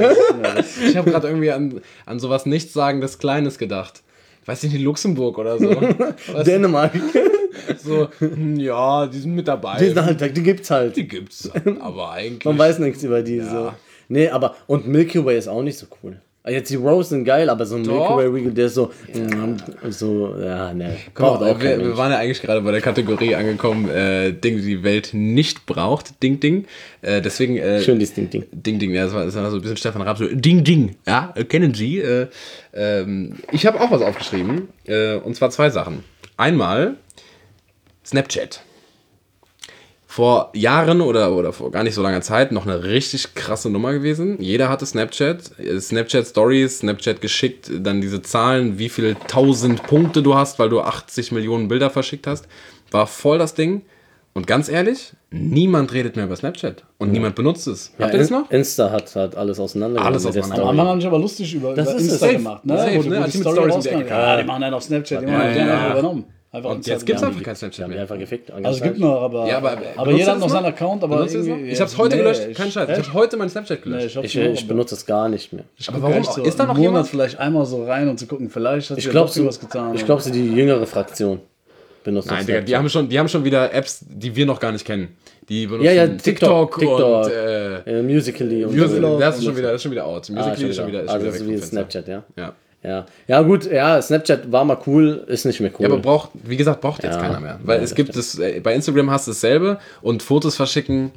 Ich habe gerade irgendwie an, an sowas Nichtssagendes Kleines gedacht. Weiß ich nicht, Luxemburg oder so. Weißt Dänemark. du, so, hm, ja, die sind mit dabei. Die, sind halt, die gibt's halt. Die gibt's, aber eigentlich. Man weiß nichts über die. So. Nee, aber, und Milky Way ist auch nicht so cool. Jetzt die Rose sind geil, aber so ein Milky Doch. Way Riegel, der ist so, mm, so, ja, ne. Guck Braucht mal, auch kein wir, wir Mensch. waren ja eigentlich gerade bei der Kategorie angekommen, äh, Dinge, die die Welt nicht braucht. Ding, ding. Äh, deswegen. Äh, Schön, dieses Ding, Ding. Ding, ding. Ja, das war, das war so ein bisschen Stefan Raab. So, ding, ding. Ja, äh, kennen Sie. Äh, ähm, ich habe auch was aufgeschrieben. Äh, und zwar zwei Sachen. Einmal Snapchat. vor Jahren oder, oder vor gar nicht so langer Zeit noch eine richtig krasse Nummer gewesen. Jeder hatte Snapchat, Snapchat Stories, Snapchat geschickt, dann diese Zahlen, wie viel tausend Punkte du hast, weil du achtzig Millionen Bilder verschickt hast. War voll das Ding. Und ganz ehrlich, niemand redet mehr über Snapchat und ja. niemand benutzt es. Habt ja, ihr das noch? Insta hat, hat alles auseinandergenommen. Alles auseinandergenommen. Am Anfang haben sich aber lustig über, das über ist Insta es. gemacht. Ne? Safe, Wo, ne? wo die die mit Story Stories um die Ecke rauskommt. Ja, die machen einen auf Snapchat, die ja, machen ja, den ja. einfach übernommen. Einfach und jetzt gibt es einfach kein Snapchat Die haben die mehr. einfach gefickt. Also es gibt noch, aber, ja, aber, aber jeder hat noch seinen Account. Aber irgendwie, ich habe es heute nee, gelöscht, kein Scheiß. Ich habe heute mein Snapchat gelöscht. Nee, ich ich, ich benutze es gar nicht mehr. Ich aber warum? so Ist da noch einen Monat jemand? vielleicht einmal so rein und zu gucken, vielleicht hat ich sich glaub, doch so, was getan. Ich glaube, so die jüngere Fraktion benutzt Nein, das Digga, die haben, schon, die haben schon wieder Apps, die wir noch gar nicht kennen. Die benutzen ja, ja, TikTok, TikTok, TikTok und äh, äh, Musical.ly und Musical, so. das, ist schon wieder, das ist schon wieder out. Musical.ly Ah, ist schon wieder, ist also schon wieder das ist weg wie vom Fenster. Snapchat, ja? Ja. Ja. Ja, gut, ja, Snapchat war mal cool, ist nicht mehr cool. Ja, aber braucht, wie gesagt, braucht jetzt Ja. keiner mehr. Weil Ja, es das gibt es, äh, bei Instagram hast du dasselbe und Fotos verschicken.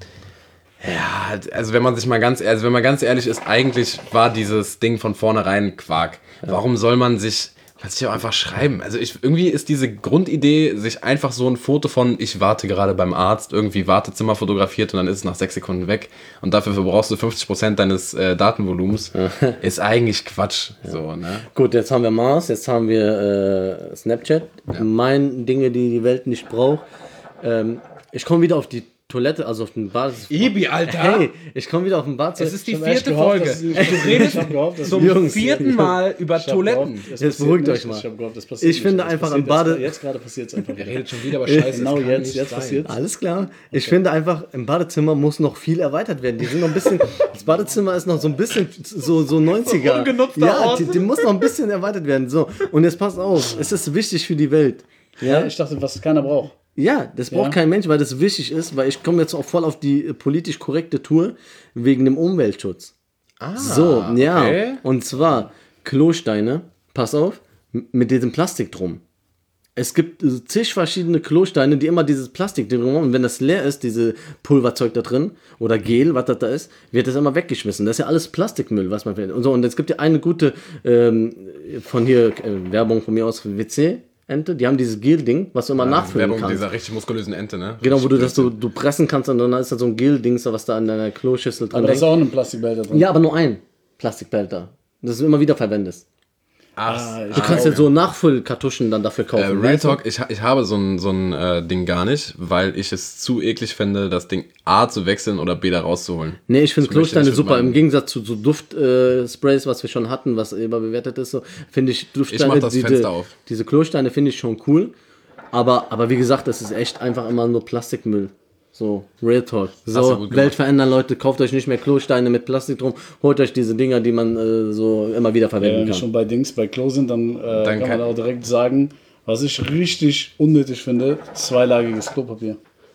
Ja, also wenn man sich mal ganz, also wenn man ganz ehrlich ist, eigentlich war dieses Ding von vornherein Quark. Ja. Warum soll man sich, kann sich auch einfach schreiben. Also ich, irgendwie ist diese Grundidee, sich einfach so ein Foto von, ich warte gerade beim Arzt, irgendwie Wartezimmer fotografiert und dann ist es nach sechs Sekunden weg und dafür verbrauchst du fünfzig Prozent deines äh, Datenvolumens, ist eigentlich Quatsch. Ja. So, ne? Gut, jetzt haben wir Mars, jetzt haben wir äh, Snapchat. Ja. Mein Dinge, die die Welt nicht braucht. Ähm, ich komme wieder auf die Toilette, also auf den Bad. Ebi, Alter! Hey, ich komme wieder auf den Bad. Es ist die vierte Folge. Gehofft, du redest gehofft, zum Jungs, vierten Mal über Toiletten. Gehofft, jetzt beruhigt euch mal. Ich, gehofft, das ich finde nicht. einfach am Bade... Jetzt, jetzt gerade passiert es einfach. Er redet schon wieder, aber scheiße. Genau jetzt, jetzt passiert Alles klar. Ich okay. finde einfach, im Badezimmer muss noch viel erweitert werden. Die sind noch ein bisschen... Das Badezimmer ist noch so ein bisschen so, so neunziger. Ungenutzter ja, Ort. die, die muss noch ein bisschen erweitert werden. So, und jetzt passt auf, es ist wichtig für die Welt. Ja, ich dachte, was keiner braucht. Ja, das braucht ja. kein Mensch, weil das wichtig ist, weil ich komme jetzt auch voll auf die politisch korrekte Tour wegen dem Umweltschutz. Ah, so, ja. Okay. Und zwar Klosteine, pass auf, mit diesem Plastik drum. Es gibt zig verschiedene Klosteine, die immer dieses Plastik drum haben. Und wenn das leer ist, diese Pulverzeug da drin oder Gel, was das da ist, wird das immer weggeschmissen. Das ist ja alles Plastikmüll, was man findet. Und so, und es gibt ja eine gute ähm, von hier äh, Werbung von mir aus für W C. Ente, die haben dieses Gel-Ding, was du immer ja, nachfüllen Werbung kannst. Dieser richtig muskulösen Ente, ne? Genau, wo du das so du pressen kannst und dann ist da so ein Gel-Ding, was da an deiner Kloschüssel drin ist. Aber da ist auch ein Plastikbehälter drin. Ja, aber nur ein Plastikbehälter. Das du immer wieder verwendest. Ach, du kannst ja so Nachfüllkartuschen dann dafür kaufen. Äh, Real Talk, ich, ich habe so ein, so ein äh, Ding gar nicht, weil ich es zu eklig finde, das Ding A zu wechseln oder B da rauszuholen. Nee, ich finde Klosteine super. Im Gegensatz zu so Duftsprays, äh, was wir schon hatten, was überbewertet ist, so, finde ich Duftsteine, ich mach das diese, Fenster auf. Diese Klosteine finde ich schon cool. Aber, aber wie gesagt, das ist echt einfach immer nur Plastikmüll. So, Real Talk. So, Welt verändern, Leute, kauft euch nicht mehr Klosteine mit Plastik drum, holt euch diese Dinger, die man äh, so immer wieder verwenden ja, wenn kann. wir schon bei Dings, bei Klo sind, dann, äh, dann kann, kann man auch direkt sagen, was ich richtig unnötig finde, zweilagiges Klopapier.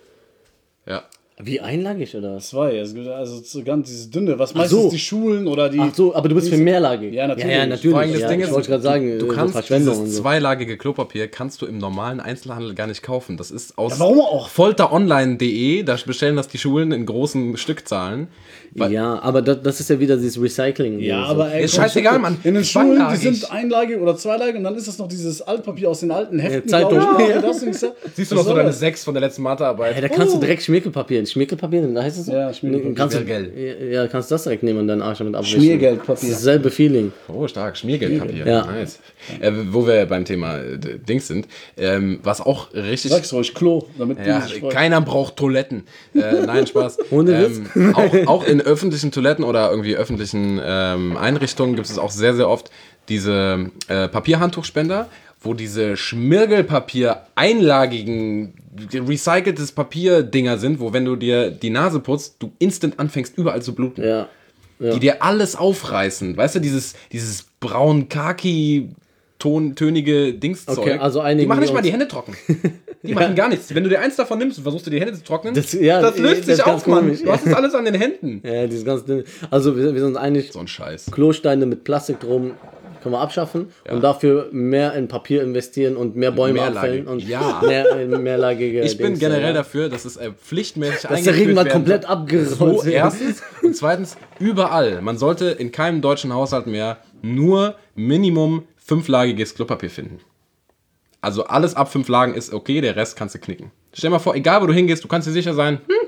Ja. Wie einlagig oder was? Zwei, also so ganz dieses dünne, was meistens so. die Schulen oder die... Ach so, aber du bist für mehrlagig. Ja, natürlich. Ja, ja, natürlich. Vor allem das ja, Ding ich ist, wollte gerade sagen, du so kannst Verschwendung dieses und so. zweilagige Klopapier kannst du im normalen Einzelhandel gar nicht kaufen. Das ist aus ja, warum auch? folteronline punkt de, da bestellen das die Schulen in großen Stückzahlen. Ja, aber das, das ist ja wieder dieses Recycling. Ja, so. aber ey, ist scheißegal, Mann. In den Schulen, Zweilagig. die sind einlagig oder zweilagig und dann ist das noch dieses Altpapier aus den alten Heften. Ja, Zeitung. glaub ich, Ja. das Ding, Siehst du noch so deine sechs von der letzten Mathearbeit? Ja, da kannst Oh. du direkt Schmierkelpapier, Schmierkelpapier, da heißt es so? Ja, Schmierkelpapier. Kannst du, Schmiergeld. ja, kannst du das direkt nehmen und deinen Arsch damit abwischen. Schmiergeldpapier. Das ist dasselbe Feeling. Oh, stark. Schmiergeldpapier. Ja. Nice. Äh, wo wir beim Thema äh, Dings sind, ähm, was auch richtig... Sag's ruhig, Klo, damit Ja, die sich freuen. keiner braucht Toiletten. Äh, nein, Spaß. Ohne Witz. ähm, auch, auch in öffentlichen Toiletten oder irgendwie öffentlichen ähm, Einrichtungen gibt es auch sehr, sehr oft diese äh, Papierhandtuchspender, wo diese Schmirgelpapier einlagigen recyceltes Papierdinger sind, wo wenn du dir die Nase putzt, du instant anfängst überall zu bluten. Ja. ja. Die dir alles aufreißen. Weißt du, dieses, dieses braun-kaki Ton, tönige Dingszeug. Okay, also einige, die machen nicht die mal uns- die Hände trocken. Die machen gar nichts. Wenn du dir eins davon nimmst und versuchst, dir die Hände zu trocknen, Das- ja, das löst das sich ist ganz auf, Mann. komisch. Du hast es alles an den Händen. Ja, dieses ganz dünne. Also wir, wir sind uns einig, So ein Scheiß. Klosteine mit Plastik drum können wir abschaffen und dafür mehr in Papier investieren und mehr Bäume Mehrlagig. abfällen und Ja. mehr in mehrlagige Ich bin Dings, generell ja. dafür, dass es äh, pflichtmäßig Dass der Regenwald komplett abgerollt So, erstens. Und zweitens, überall. Man sollte in keinem deutschen Haushalt mehr nur Minimum fünflagiges Klopapier finden. Also alles ab fünf Lagen ist okay, der Rest kannst du knicken. Stell dir mal vor, egal wo du hingehst, du kannst dir sicher sein, hm,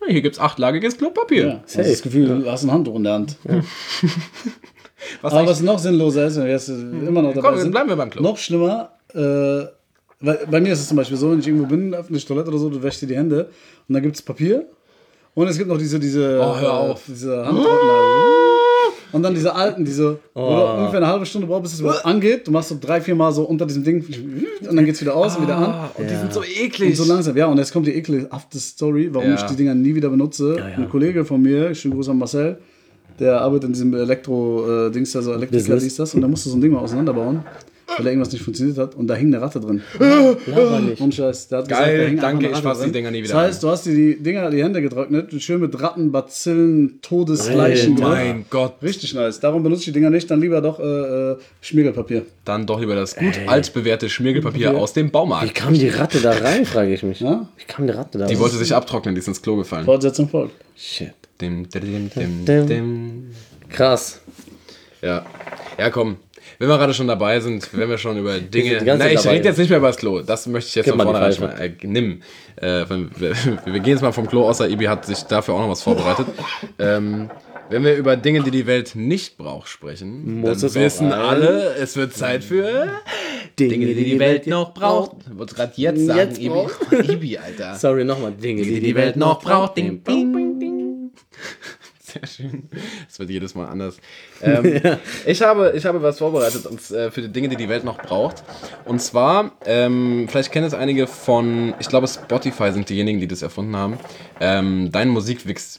hier gibt's achtlagiges Klopapier. Ja, hast das Gefühl, du hast ein Handtuch in der Hand. Ja. Was Aber was noch sinnloser ist, wenn wir jetzt immer noch dabei Komm, sind, bleiben wir beim Klo. noch schlimmer, äh, weil bei mir ist es zum Beispiel so, wenn ich irgendwo bin, öffentliche Toilette oder so, du wäschst dir die Hände und dann gibt es Papier und es gibt noch diese, diese, Oh, hör auf. äh, diese Handtrockner. Und dann diese alten, diese, wo du ungefähr eine halbe Stunde brauchst, bis es überhaupt angeht. Du machst so drei, vier Mal so unter diesem Ding und dann geht's wieder aus und wieder an. Und die sind so eklig. Und so langsam, ja, und jetzt kommt die ekelhafte Story, warum Ja. ich die Dinger nie wieder benutze. Ja, ja. Ein Kollege von mir, schönen Gruß an Marcel, der arbeitet in diesem Elektro-Dings, also Elektriker Business. ist das, und da musste so ein Ding mal auseinanderbauen, weil da irgendwas nicht funktioniert hat und da hing eine Ratte drin. Laber nicht. Und Scheiß, der hat Geil, gesagt, da hing einfach danke, eine ich Ratte fass die drin. Dinger nie wieder Das heißt, du hast dir die Dinger die Hände getrocknet, schön mit Ratten, Bazillen, Todesleichen. Alter. Mein Gott. Richtig nice. Darum benutze ich die Dinger nicht, dann lieber doch äh, äh, Schmiergelpapier. Dann doch lieber das gut altbewährte Schmiergelpapier Papier. aus dem Wie Baumarkt. kam die Ratte da rein, frage ich mich. Ja? Wie kam die Ratte da rein? Die wollte sich abtrocknen, die ist ins Klo gefallen. Fortsetzung folgt. Shit. Dim, dim, dim, Dim. dim. Krass. Ja. Ja, komm. Wenn wir gerade schon dabei sind, wenn wir schon über Dinge. die ganze Nein, ich Zeit dabei. rede jetzt nicht mehr über das Klo. Das möchte ich jetzt Gib von mal die vornherein Pfeife. schon mal. Äh, nimm. Äh, wenn- wir, wir gehen jetzt mal vom Klo, außer Ibi hat sich dafür auch noch was vorbereitet. Ähm, wenn wir über Dinge, die die Welt nicht braucht, sprechen, Muss dann es auch wissen sein. alle, es wird Zeit für Dinge, die die Welt noch braucht. Ich wollte gerade jetzt sagen, Jetzt Ibi. braucht. Ibi, Alter. Sorry, nochmal. Dinge, Die die Welt noch braucht. Ding, ding, ding, ding. Sehr schön. Das wird jedes Mal anders. Ähm, ich, habe, ich habe was vorbereitet und, äh, für die Dinge, die die Welt noch braucht. Und zwar, ähm, vielleicht kennen es einige von, ich glaube Spotify sind diejenigen, die das erfunden haben. Ähm, dein Musikwix.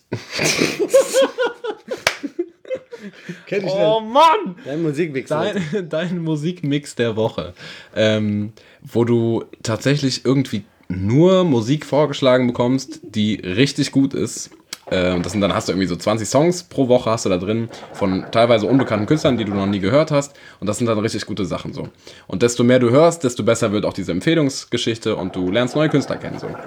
Kenn ich Oh Mann! Dein Musikwichser. Dein, dein Musikmix der Woche. Ähm, wo du tatsächlich irgendwie nur Musik vorgeschlagen bekommst, die richtig gut ist. Äh, und das sind dann hast du irgendwie so zwanzig Songs pro Woche hast du da drin von teilweise unbekannten Künstlern, die du noch nie gehört hast. Und das sind dann richtig gute Sachen so. Und desto mehr du hörst, desto besser wird auch diese Empfehlungsgeschichte und du lernst neue Künstler kennen so.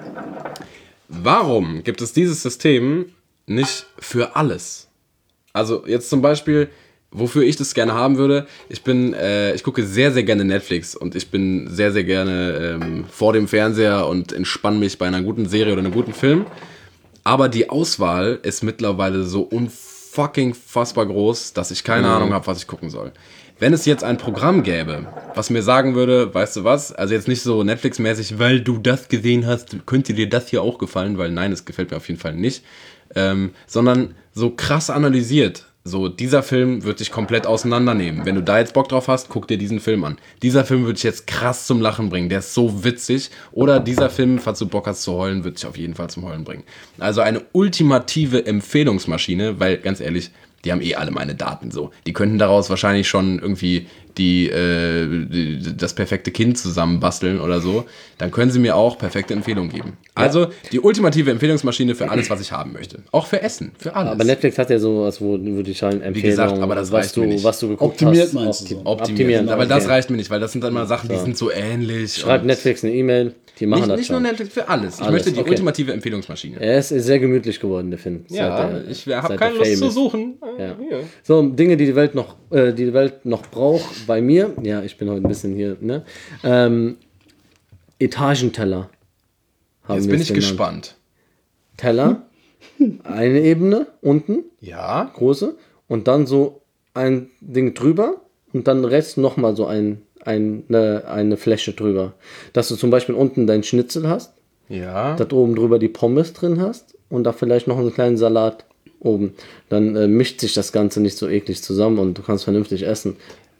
Warum gibt es dieses System nicht für alles? Also jetzt zum Beispiel, wofür ich das gerne haben würde, ich bin, äh, ich gucke sehr, sehr gerne Netflix und ich bin sehr, sehr gerne ähm, vor dem Fernseher und entspanne mich bei einer guten Serie oder einem guten Film. Aber die Auswahl ist mittlerweile so unfucking fassbar groß, dass ich keine Ahnung habe, was ich gucken soll. Wenn es jetzt ein Programm gäbe, was mir sagen würde, weißt du was, also jetzt nicht so Netflix-mäßig, weil du das gesehen hast, könnte dir das hier auch gefallen, weil nein, es gefällt mir auf jeden Fall nicht, ähm, sondern so krass analysiert. So, dieser Film wird dich komplett auseinandernehmen. Wenn du da jetzt Bock drauf hast, guck dir diesen Film an. Dieser Film wird dich jetzt krass zum Lachen bringen. Der ist so witzig. Oder dieser Film, falls du Bock hast zu heulen, wird dich auf jeden Fall zum Heulen bringen. Also eine ultimative Empfehlungsmaschine, weil, ganz ehrlich, die haben eh alle meine Daten so. Die könnten daraus wahrscheinlich schon irgendwie die, äh, die, das perfekte Kind zusammenbasteln oder so. Dann können sie mir auch perfekte Empfehlungen geben. Also die ultimative Empfehlungsmaschine für alles, was ich haben möchte. Auch für Essen, für alles. Aber Netflix hat ja sowas, wo, wo die scheinen Empfehlungen, gesagt, aber das was reicht du, mir nicht. was du geguckt Optimiert hast. meinst du so? opti- Optimieren. Aber das okay. reicht mir nicht, weil das sind dann mal Sachen, die sind so ähnlich. Schreib und Netflix eine E-Mail, die machen nicht, das nicht nur schon. Netflix, für alles. Ich Alles, möchte die okay. ultimative Empfehlungsmaschine. Er ist sehr gemütlich geworden, der Film. Ja, seit er- ich habe seit keine er Lust Fame zu ist. suchen. Ja. Hier. So, Dinge, die die Welt noch, äh, die die Welt noch braucht bei mir. Ja, ich bin heute ein bisschen hier, ne? Ähm, Etagenteller. Haben Jetzt wir bin es ich genannt. gespannt. Teller, eine Ebene unten, Ja, große, und dann so ein Ding drüber und dann rechts nochmal so ein, ein, eine, eine Fläche drüber. Dass du zum Beispiel unten deinen Schnitzel hast, ja. da oben drüber die Pommes drin hast und da vielleicht noch einen kleinen Salat oben. Dann äh, mischt sich das Ganze nicht so eklig zusammen und du kannst vernünftig essen.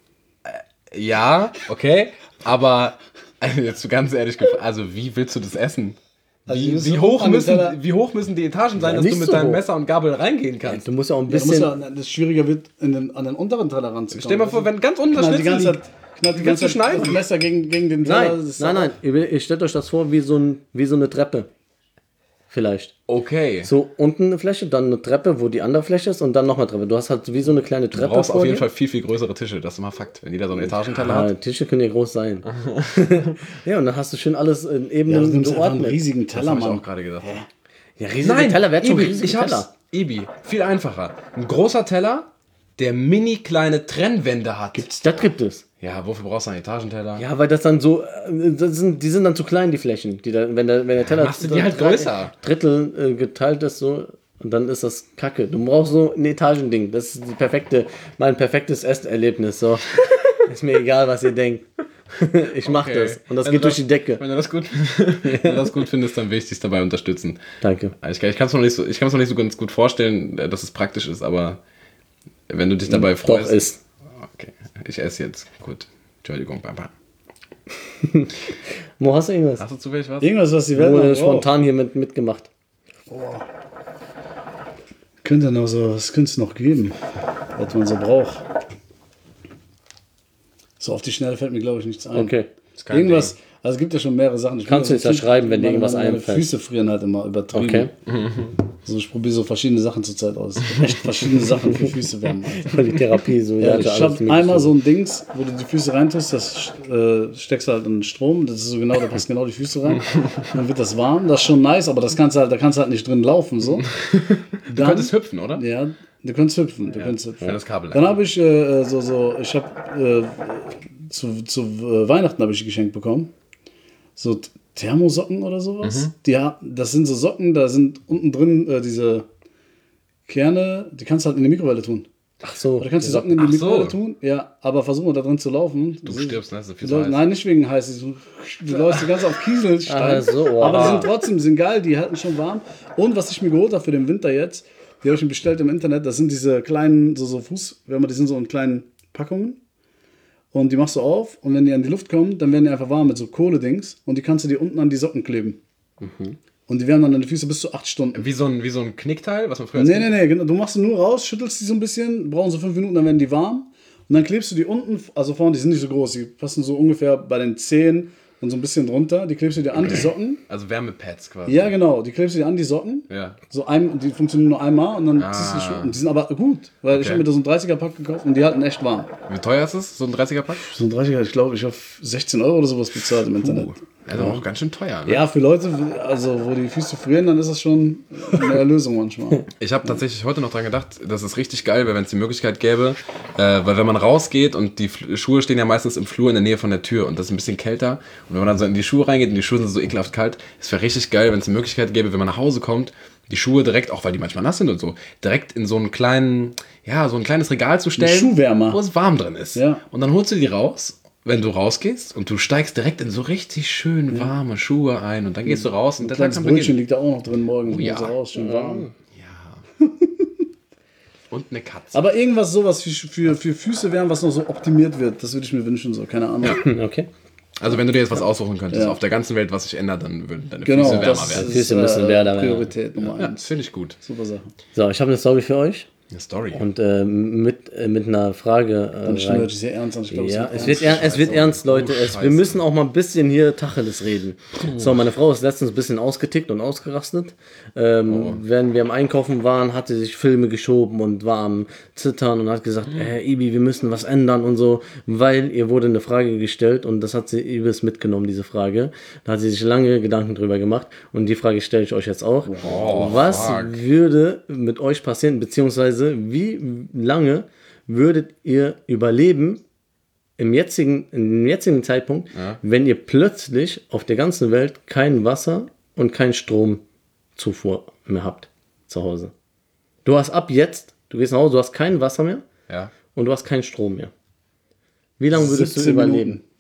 Ja, okay. Aber also jetzt ganz ehrlich gefragt, also wie willst du das essen? Also Wie, du wie, musst hoch an den müssen, Teller- wie hoch müssen die Etagen sein, Ja, dass du nicht mit so deinem hoch. Messer und Gabel reingehen kannst? Du musst ja auch ein Ja, du musst bisschen... ja, das schwieriger wird, in den, an den unteren Teller ranzukommen. Stell dir mal vor, wenn ganz unten das knallt die Schnitzel ganze liegt. Zeit, knallt die Willst ganze du Zeit schneiden? das Messer gegen, gegen den Teller. Nein, das ist nein, auch- nein. Ihr, ihr stellt euch das vor wie so, ein, wie so eine Treppe. Vielleicht. Okay. So unten eine Fläche, dann eine Treppe, wo die andere Fläche ist und dann nochmal Treppe. Du hast halt wie so eine kleine Du Treppe brauchst auf vor jeden dir. Fall viel, viel größere Tische. Das ist mal Fakt. Wenn jeder so einen Etagentaller Ah, hat. Tische können ja groß sein. ja, und dann hast du schön alles in Ja, du Ebenen nimmst einfach einen geordnet. riesigen Das Teller, habe ich auch Mann. gerade gedacht. Ja, riesige Teller, wer hat schon Ibi, riesige ich hab's. Teller? Ibi, viel einfacher. Ein großer Teller, der mini kleine Trennwände hat. Das gibt es. Ja, wofür brauchst du einen Etagenteller? Ja, weil das dann so, äh, das sind, die sind dann zu klein, die Flächen. Die da, wenn, der, wenn der Teller machst du die halt größer. Drittel äh, geteilt ist so, und dann ist das Kacke. Du brauchst so ein Etagending. Das ist die perfekte, mein perfektes Esserlebnis. So. Ist mir egal, was ihr denkt. Ich mach Okay. das. Und das Wenn geht du durch die Decke. Wenn du das gut, wenn du das gut findest, dann will ich dich dabei unterstützen. Danke. Ich, ich kann es noch nicht so, ich kann es noch nicht so ganz gut vorstellen, dass es praktisch ist, aber wenn du dich dabei freust. Doch, ist. Okay, ich esse jetzt. Gut. Entschuldigung, Papa. Mo, hast du irgendwas? Hast du zufällig was? Irgendwas, was die Welt Mo, noch braucht. spontan hier mit, mitgemacht. Könnte noch so, was könnte es noch geben, was man so braucht? So auf die Schnelle fällt mir, glaube ich, nichts ein. Okay. Ist kein Irgendwas, also es gibt ja schon mehrere Sachen. Ich Kannst bin- du jetzt ja schreiben, wenn dir meine- irgendwas meine einfällt. Füße frieren halt immer übertrieben. Okay. Also ich probiere so verschiedene Sachen zurzeit aus. Echt verschiedene Sachen für Füße wärmen. Alter. Voll die Therapie. So, Ja, ja, ich alles habe mögliche. einmal so ein Dings, wo du die Füße reintust, das äh, steckst du halt in den Strom, das ist so genau, da passt genau die Füße rein. Dann wird das warm, das ist schon nice, aber das kannst du halt, da kannst du halt nicht drin laufen. So. Du könntest hüpfen, oder? Ja, du kannst hüpfen. Du kannst hüpfen. Wenn das Kabel Dann habe ich äh, so, so, ich habe äh, zu, zu äh, Weihnachten habe ich geschenkt bekommen. So T- Thermosocken oder sowas. Mhm. Die, ha- das sind so Socken, da sind unten drin äh, diese Kerne, die kannst du halt in die Mikrowelle tun. Ach so. Du kannst die Socken in die Ach so. Mikrowelle tun, ja, aber versuch mal da drin zu laufen. Du stirbst, ne? Das ist viel Du zu läufst, heiß. nein, nicht wegen heiß. Du, du läufst die ganze auf Kieselstein. Ach so, wow. Aber die sind trotzdem, die sind geil, die halten schon warm. Und was ich mir geholt habe für den Winter jetzt, die habe ich mir bestellt im Internet, das sind diese kleinen, so, so Fuß, wenn man, die sind so in kleinen Packungen. Und die machst du auf und wenn die an die Luft kommen, dann werden die einfach warm mit so Kohle-Dings und die kannst du dir unten an die Socken kleben. Mhm. Und die werden dann an die Füße bis zu acht Stunden. Wie so ein, wie so ein Knickteil, was man früher Nee, nee, nee, genau. Du machst sie nur raus, schüttelst die so ein bisschen, brauchen so fünf Minuten, dann werden die warm. Und dann klebst du die unten, also vorne, die sind nicht so groß, die passen so ungefähr bei den Zehen und so ein bisschen drunter. Die klebst du dir an die Socken. Also Wärmepads quasi. Ja, genau, die klebst du dir an die Socken. Ja. So ein, die funktionieren nur einmal und dann Ah. ziehst du die Schuhe. Und die sind aber gut, weil ich Okay. habe mir da so einen dreißiger-Pack gekauft und die halten echt warm. Wie teuer ist es, so ein dreißiger-Pack? So ein dreißiger, ich glaube, ich habe sechzehn Euro oder sowas bezahlt im Internet. Uh, also auch ganz schön teuer. Ne? Ja, für Leute, also wo die Füße frieren, dann ist das schon eine Erlösung manchmal. Ich habe tatsächlich heute noch dran gedacht, dass es richtig geil wäre, wenn es die Möglichkeit gäbe, äh, weil wenn man rausgeht und die Fl- Schuhe stehen ja meistens im Flur in der Nähe von der Tür und das ist ein bisschen kälter und wenn man dann so in die Schuhe reingeht und die Schuhe sind so ekelhaft kalt, es wäre richtig geil, wenn es die Möglichkeit gäbe, wenn man nach Hause kommt, die Schuhe direkt, auch weil die manchmal nass sind und so, direkt in so einen kleinen, ja, so ein kleines Regal zu stellen, Schuhwärmer. wo es warm drin ist. Ja. Und dann holst du die raus, wenn du rausgehst und du steigst direkt in so richtig schön warme Schuhe ein und dann gehst du raus und Ein der Tag kleines kann Brötchen beginnen. liegt da auch noch drin morgen. ja. So raus, schön warm. Und eine Katze. Aber irgendwas sowas für, für, für Füße wären, was noch so optimiert wird, das würde ich mir wünschen, so, keine Ahnung. Okay. Also wenn du dir jetzt was aussuchen könntest, Ja. auf der ganzen Welt, was sich ändert, dann würden deine Genau, Füße wärmer das werden. ist Füße müssen wärmer werden. Priorität Nummer Ja, eins. das finde ich gut. Super Sache. So, ich habe eine Story für euch. Eine Story. Und äh, mit, äh, mit einer Frage. Äh, Dann stimmt rein. hört sich sehr ernst an. Ich glaube, Ja, es es wird, wird er, es wird ernst, Leute. Oh, Es, wir Scheiße. müssen auch mal ein bisschen hier Tacheles reden. So, meine Frau ist letztens ein bisschen ausgetickt und ausgerastet. Ähm, Oh. Während wir am Einkaufen waren, hat sie sich Filme geschoben und war am Zittern und hat gesagt, Hm. äh, Ibi, wir müssen was ändern und so, weil ihr wurde eine Frage gestellt und das hat sie übelst mitgenommen, diese Frage. Da hat sie sich lange Gedanken drüber gemacht und die Frage stelle ich euch jetzt auch. was fuck. würde mit euch passieren, beziehungsweise wie lange würdet ihr überleben im jetzigen, im jetzigen Zeitpunkt, Ja. wenn ihr plötzlich auf der ganzen Welt kein Wasser und kein Stromzufuhr mehr habt zu Hause? Du hast ab jetzt, du gehst nach Hause, du hast kein Wasser mehr Ja. und du hast keinen Strom mehr. Wie lange würdest du siebzehn überleben? Minuten.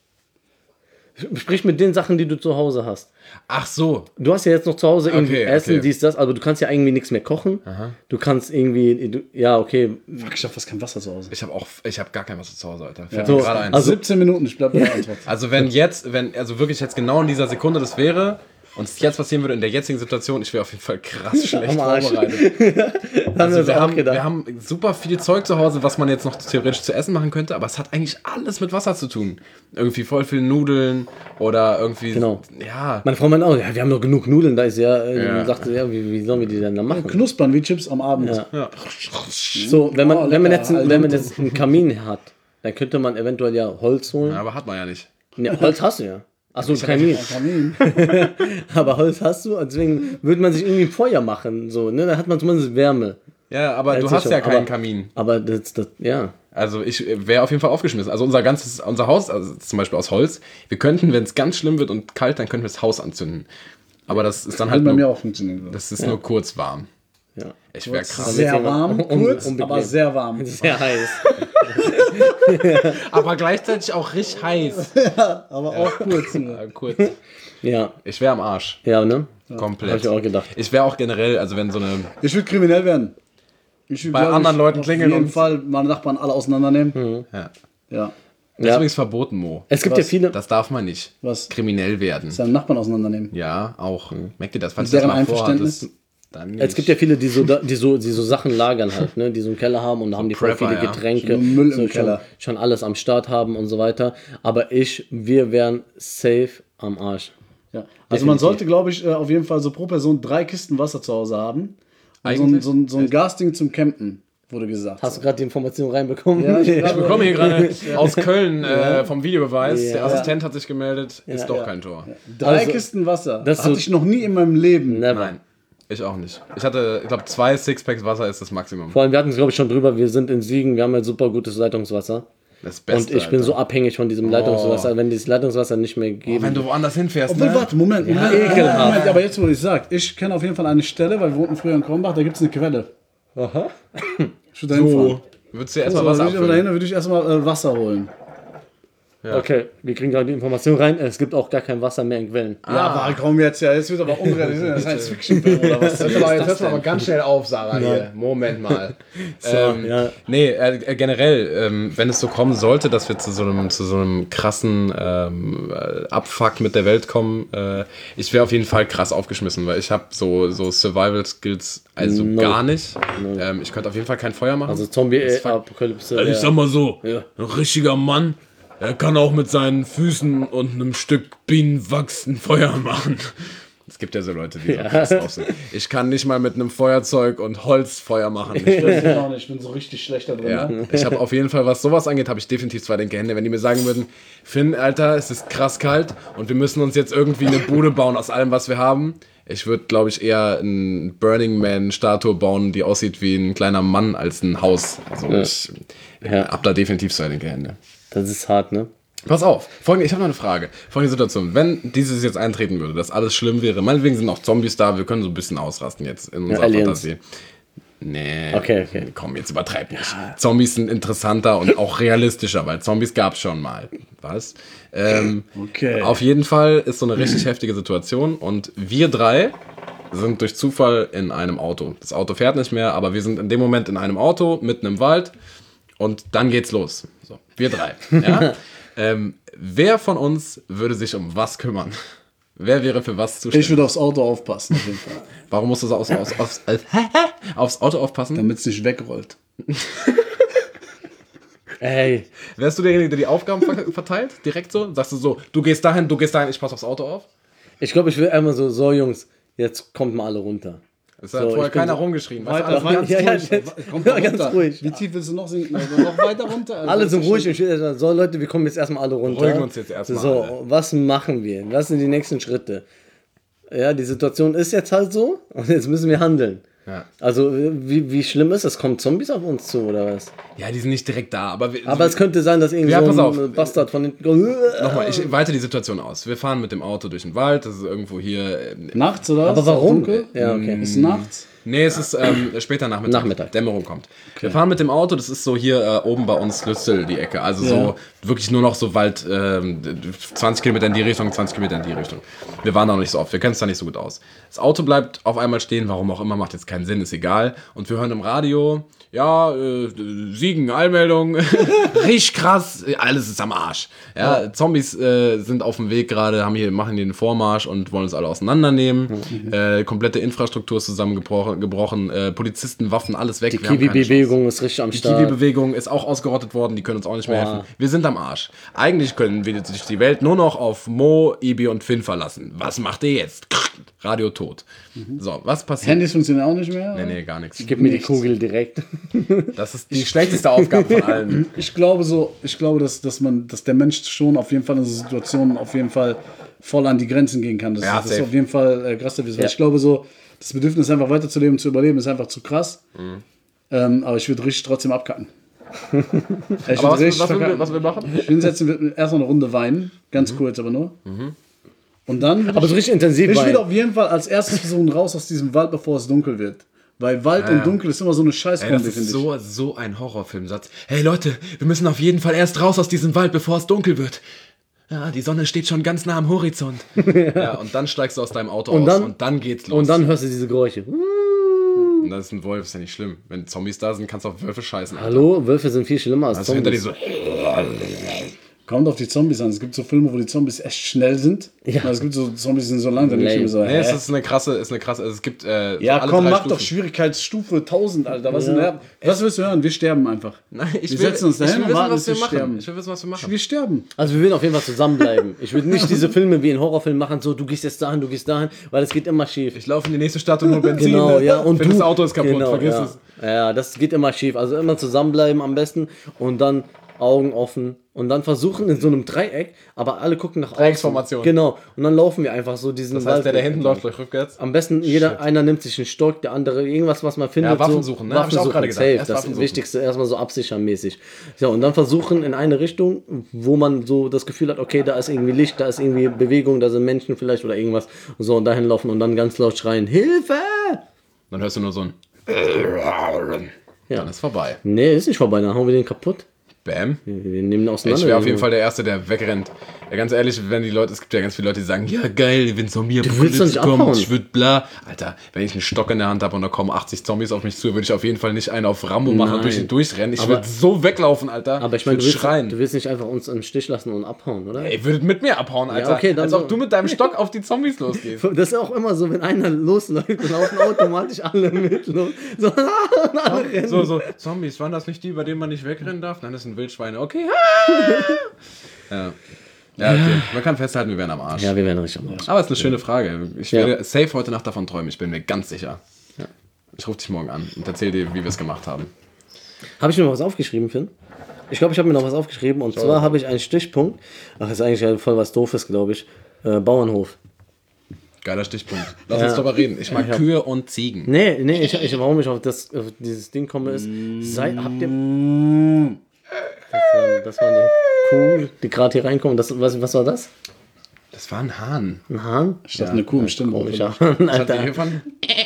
Sprich mit den Sachen, die du zu Hause hast. Ach so. Du hast ja jetzt noch zu Hause irgendwie Okay, Essen, okay. dies, das, aber du kannst ja irgendwie nichts mehr kochen. Du kannst irgendwie, du, ja, okay. Fuck, ich habe fast kein Wasser zu Hause. Ich habe auch, ich habe gar kein Wasser zu Hause, Alter. Ja. Fällt So, mir gerade ein. also- siebzehn Minuten, ich bleibe bei der Antwort. Also wenn jetzt, wenn, also wirklich jetzt genau in dieser Sekunde das wäre und es jetzt passieren würde in der jetzigen Situation, ich wäre auf jeden Fall krass schlecht Am Arsch. vorbereitet. Haben Also wir wir uns auch haben, gedacht. wir haben super viel Zeug zu Hause, was man jetzt noch theoretisch zu essen machen könnte, aber es hat eigentlich alles mit Wasser zu tun. Irgendwie voll viel Nudeln oder irgendwie, Genau. ja. Meine Frau meint auch, ja, wir haben doch genug Nudeln, da ist ja, äh, Ja. sagte sie, ja, wie, wie sollen wir die denn da machen? Knuspern wie Chips am Abend. Ja. Ja. So, wenn man, Oh, wenn man lecker. jetzt, ein- wenn man jetzt einen Kamin hat, dann könnte man eventuell ja Holz holen. Ja, aber hat man ja nicht. Ja, Holz hast du ja. Achso, Kamin. Kamin. Aber Holz hast du, und deswegen würde man sich irgendwie ein Feuer machen, so, ne? Da hat man zumindest Wärme. Ja, aber du Erzähl hast schon, ja keinen aber- Kamin. Aber das, das, ja. Also ich wäre auf jeden Fall aufgeschmissen. Also unser ganzes, unser Haus, also zum Beispiel aus Holz, wir könnten, wenn es ganz schlimm wird und kalt, dann könnten wir das Haus anzünden. Aber das ist dann halt Hat bei nur, mir auch funktioniert. das ist nur kurz warm. Ja. Ich wäre krass. Sehr warm, Un- kurz, unbequem. aber sehr warm. Sehr heiß. Aber gleichzeitig auch richtig heiß. Aber auch kurz. nur. Äh, kurz. Ja, Ich wäre am Arsch. ja, ne? Komplett. Hab ich auch gedacht. Ich wäre auch generell, also wenn so eine... Ich würde kriminell werden. Ich würd, Bei glaub anderen ich, Leuten auf klingeln jeden und- Fall meine Nachbarn alle auseinandernehmen. Ja. Ja. Das ist Ja. übrigens verboten, Mo. Es gibt Was? ja viele. Das darf man nicht. Was? Kriminell werden. Seine Nachbarn auseinandernehmen. Ja, auch. Merkt ihr das? Falls Mit ihr das deren mal vorhabt, Einverständnis? das- dann nicht. Es gibt ja viele, die so, da- die so, die so Sachen lagern halt, ne? Die so einen Keller haben und da haben die voll Prepper, viele ja. Getränke, Schon Müll im so Keller. Schon, schon alles am Start haben und so weiter. Aber ich, wir wären safe am Arsch. Ja. Also Definitiv. man sollte, glaube ich, äh, auf jeden Fall so pro Person drei Kisten Wasser zu Hause haben. Und so ein, Eigentlich? so ein, so ein Gasding zum Campen, wurde gesagt. Hast du gerade die Information reinbekommen? Ja, ich Ich bekomme hier gerade aus Köln äh, vom Videobeweis. Ja. Der Assistent hat sich gemeldet. Ist doch Ja. kein Tor. drei Also, Kisten Wasser. das Das hatte so- ich noch nie in meinem Leben. Never. Nein, ich auch nicht. Ich hatte, ich glaube, zwei Sixpacks Wasser ist das Maximum. Vor allem, wir hatten es, glaube ich, schon drüber, wir sind in Siegen, wir haben halt super gutes Leitungswasser. Das Beste, Und ich bin Alter. so abhängig von diesem Leitungswasser, wenn dieses Leitungswasser nicht mehr Oh, geben. wenn du woanders hinfährst, Obwohl, ne? warte, Moment, Moment, ekelhaft. Moment, aber jetzt, wo ich sag, ich kenne auf jeden Fall eine Stelle, weil wir wohnten früher in Kronbach, da gibt es eine Quelle. Aha. Ich würde da hinfahren. So, würdest du dir Also, erstmal Wasser würde ich aber abfüllen? dahin würde ich erstmal äh, Wasser holen. Ja. Okay, wir kriegen gerade die Information rein, es gibt auch gar kein Wasser mehr in Quellen. Ja, aber komm jetzt, ja, jetzt wird aber unrealistisch, Science-Fiction-Film oder was? Das aber, jetzt hörst du aber ganz schnell auf, Sarah, hier. Moment mal. So, ähm, ja. Nee, äh, äh, generell, ähm, wenn es so kommen sollte, dass wir zu so einem, zu so einem krassen ähm, äh, Abfuck mit der Welt kommen, äh, ich wäre auf jeden Fall krass aufgeschmissen, weil ich habe so, so Survival-Skills also No. gar nicht. Ähm, ich könnte auf jeden Fall kein Feuer machen. Also Das fuck- Zombie-Apokalypse. Ich sag mal so, Ja. ein richtiger Mann, er kann auch mit seinen Füßen und einem Stück Bienenwachs ein Feuer machen. Es gibt ja so Leute, die so krass drauf sind. Ich kann nicht mal mit einem Feuerzeug und Holz Feuer machen. Ich, Ich auch nicht, ich bin so richtig schlecht da drin. ja, Ne? ich habe auf jeden Fall, was sowas angeht, habe ich definitiv zwei linke Hände. Wenn die mir sagen würden, Finn, Alter, es ist krass kalt und wir müssen uns jetzt irgendwie eine Bude bauen aus allem, was wir haben. Ich würde, glaube ich, eher eine Burning Man-Statue bauen, die aussieht wie ein kleiner Mann als ein Haus. Also ich Ja. hab da definitiv zwei linke Hände. Das ist hart, ne? Pass auf, folgende, ich habe noch eine Frage. Folgende Situation, wenn dieses jetzt eintreten würde, dass alles schlimm wäre, meinetwegen sind auch Zombies da, wir können so ein bisschen ausrasten jetzt in unserer Aliens. Fantasie. Nee, Okay, okay. komm, jetzt übertreib nicht. Zombies sind interessanter und auch realistischer, weil Zombies gab es schon mal. Was? Ähm, Okay. Auf jeden Fall ist so eine richtig heftige Situation und wir drei sind durch Zufall in einem Auto. Das Auto fährt nicht mehr, aber wir sind in dem Moment in einem Auto, mitten im Wald und dann geht's los. So, wir drei. Ja? ähm, wer von uns würde sich um was kümmern? Wer wäre für was Ich zuständig? würde aufs Auto aufpassen, auf jeden Fall. Warum musst du so aus, aus, aufs, äh, aufs Auto aufpassen? Damit es nicht wegrollt. Ey, Wärst du derjenige, der die Aufgaben ver verteilt? Direkt so? Sagst du so, du gehst dahin, du gehst dahin, ich pass aufs Auto auf? ich glaube, ich will einmal so, so Jungs, jetzt kommt mal alle runter. Es hat So, vorher ich bin keiner so- rumgeschrien. Weißt du, Weiter, alles ganz ja, ja, ruhig. jetzt- Kommt ja, da ganz runter. ruhig. Wie tief willst du noch sinken? Also noch weiter runter? Also Alle das sind ist ruhig schon- und ich will, so Leute, wir kommen jetzt erstmal alle runter. Beruhigen uns jetzt erstmal So, alle. was machen wir? Was sind die nächsten Schritte? Ja, die Situation ist jetzt halt so und jetzt müssen wir handeln. Ja. Also, wie, wie schlimm ist das? Kommen Zombies auf uns zu oder was? Ja, die sind nicht direkt da, aber... Wir, Aber es könnte sein, dass irgendwie Ja, pass so auf. ein Bastard von den. Nochmal, ich weite die Situation aus. Wir fahren mit dem Auto durch den Wald, das ist irgendwo hier... äh, Nachts oder was? Aber Ist auch warum? dunkel? Ja, okay. Ist nachts? Nee, es ist ähm, später Nachmittag. Nachmittag. Dämmerung kommt. Wir fahren mit dem Auto, das ist so hier äh, oben bei uns Lützel, die Ecke. Also so Ja. wirklich nur noch so Wald, ähm, zwanzig Kilometer in die Richtung, zwanzig Kilometer in die Richtung. Wir waren da noch nicht so oft, wir kennen es da nicht so gut aus. Das Auto bleibt auf einmal stehen, warum auch immer, macht jetzt keinen Sinn, ist egal. Und wir hören im Radio, ja, äh, Siegen, Eilmeldung, richtig krass, alles ist am Arsch. Ja, Zombies äh, sind auf dem Weg gerade, haben hier, machen hier den Vormarsch und wollen uns alle auseinandernehmen. Äh, komplette Infrastruktur ist zusammengebrochen, gebrochen, äh, Polizisten, Waffen, alles weg. Die Wir haben keine Chance. Kiwi-Bewegung ist richtig am Die Start. Kiwi-Bewegung ist auch ausgerottet worden, die können uns auch nicht mehr Boah. helfen. Wir sind am Arsch. Eigentlich können wir sich die Welt nur noch auf Mo, Ibi und Finn verlassen. Was macht ihr jetzt? Radio tot. So, was passiert? Handys funktionieren auch nicht mehr? Nee, nee, gar nichts. Gib mir die Nichts. Kugel direkt. Das ist die schlechteste Aufgabe von allen. Ich glaube so, ich glaube, dass, dass man, dass der Mensch schon auf jeden Fall in so Situationen auf jeden Fall voll an die Grenzen gehen kann. Das, Ja, das ist safe. auf jeden Fall äh, krass. Weil Ja. ich glaube so, das Bedürfnis einfach weiterzuleben, zu überleben, ist einfach zu krass. Mhm. Ähm, aber ich würde richtig trotzdem abkacken. Ich Aber was, richtig was, will, verkacken. was will machen? Ich will jetzt erstmal eine Runde weinen, ganz mhm. kurz aber nur. Mhm. Und dann. Aber so richtig intensiv Ich will weinen. auf jeden Fall als erstes versuchen, raus aus diesem Wald, bevor es dunkel wird. Weil Wald Ja, ja. und Dunkel ist immer so eine Ey, Scheißkombi, das finde ist ich. so, so ein Horrorfilmsatz. Hey Leute, wir müssen auf jeden Fall erst raus aus diesem Wald, bevor es dunkel wird. Ja, die Sonne steht schon ganz nah am Horizont. Ja, und dann steigst du aus deinem Auto Und aus dann- und dann geht's los. Und dann hörst du diese Geräusche. Und das ist ein Wolf, ist ja nicht schlimm. Wenn Zombies da sind, kannst du auf Wölfe scheißen. Alter. Hallo, Wölfe sind viel schlimmer als Also hinter dir Zombies. so. Kommt auf die Zombies an. Es gibt so Filme, wo die Zombies echt schnell sind. Ja. Und es gibt so Zombies, die sind so langsam. Lame. Ich mir so, Nee, hä? es ist eine krasse, ist eine krasse, also es gibt äh, so Ja, alle komm, drei mach Stufen. doch Schwierigkeitsstufe tausend, Alter. Was, Ja. denn, was willst du hören? Wir sterben einfach. Nein, ich wir will, setzen uns ich dahin will und wissen, warten, was bis wir wir machen. sterben. Ich will wissen, was wir machen. Wir sterben. Also wir würden auf jeden Fall zusammenbleiben. Ich würde nicht diese Filme wie in Horrorfilmen machen, so du gehst jetzt dahin, du gehst dahin, weil es geht immer schief. Ich laufe in die nächste Stadt und hol Benzin. Genau, ne? ja. Und Wenn du, das Auto ist kaputt, genau, vergiss ja. es. Ja, das geht immer schief. Also immer zusammenbleiben am besten und dann Augen offen und dann versuchen in so einem Dreieck, aber alle gucken nach außen. Dreiecksformation. Genau. Und dann laufen wir einfach so diesen Das heißt, der, der Wald- hinten läuft, läuft rückwärts. Am besten jeder, einer nimmt sich einen Stock, der andere irgendwas, was man findet. Ja, Waffen so, suchen, ne? Hab ich auch gerade gesagt. Safe, Erst das Waffen suchen. Wichtigste, erstmal so absichernmäßig. Ja, und dann versuchen in eine Richtung, wo man so das Gefühl hat, okay, da ist irgendwie Licht, da ist irgendwie Bewegung, da sind Menschen vielleicht oder irgendwas. Und so, und dahin laufen und dann ganz laut schreien, Hilfe! Dann hörst du nur so ein. Ja. Dann ist vorbei. Nee, ist nicht vorbei, dann hauen wir den kaputt. Bam. Wir wir nehmen ihn auseinander. Ich wäre auf jeden Fall der Erste, der wegrennt. Ja, ganz ehrlich, wenn die Leute, es gibt ja ganz viele Leute, die sagen, ja geil, wenn Zombie willst doch nicht abhauen. kommt, ich würde bla. Alter, wenn ich einen Stock in der Hand habe und da kommen achtzig Zombies auf mich zu, würde ich auf jeden Fall nicht einen auf Rambo machen Nein. und durch ihn durchrennen. Ich Aber- würde so weglaufen, Alter. Aber ich meine, du, würd willst- schreien. du willst nicht einfach uns im Stich lassen und abhauen, oder? Ey, würdet mit mir abhauen, Alter. okay, dann Als so. ob du mit deinem Stock auf die Zombies losgehst. Das ist auch immer so, wenn einer losläuft, dann laufen automatisch alle mit los. So, und alle rennen. So, so, Zombies, waren das nicht die, bei denen man nicht wegrennen darf? Nein, das sind Wildschweine. Okay. Ja. Ja, okay. Man kann festhalten, wir wären am Arsch. Ja, wir werden richtig am Arsch. Aber es ist eine schöne Frage. Ich Ja. werde safe heute Nacht davon träumen, ich bin mir ganz sicher. Ich rufe dich morgen an und erzähle dir, wie wir es gemacht haben. Habe ich mir noch was aufgeschrieben, Finn? Ich glaube, ich habe mir noch was aufgeschrieben. Und zwar habe ich einen Stichpunkt. Ach, ist eigentlich voll was Doofes, glaube ich. Äh, Bauernhof. Geiler Stichpunkt. Lass Ja. uns darüber reden. Ich mag Ich hab- Kühe und Ziegen. Nee, nee, ich, ich, warum ich auf, das, auf dieses Ding komme, ist, sei, habt ihr... Das war, das war eine Kuh, die gerade hier reinkommt. Das, was, was war das? Das war ein Hahn. Ein Hahn? Ich dachte, eine Kuh im Stimmbruch. Komischer Das Hahn, Was hat die Alter. hiervon?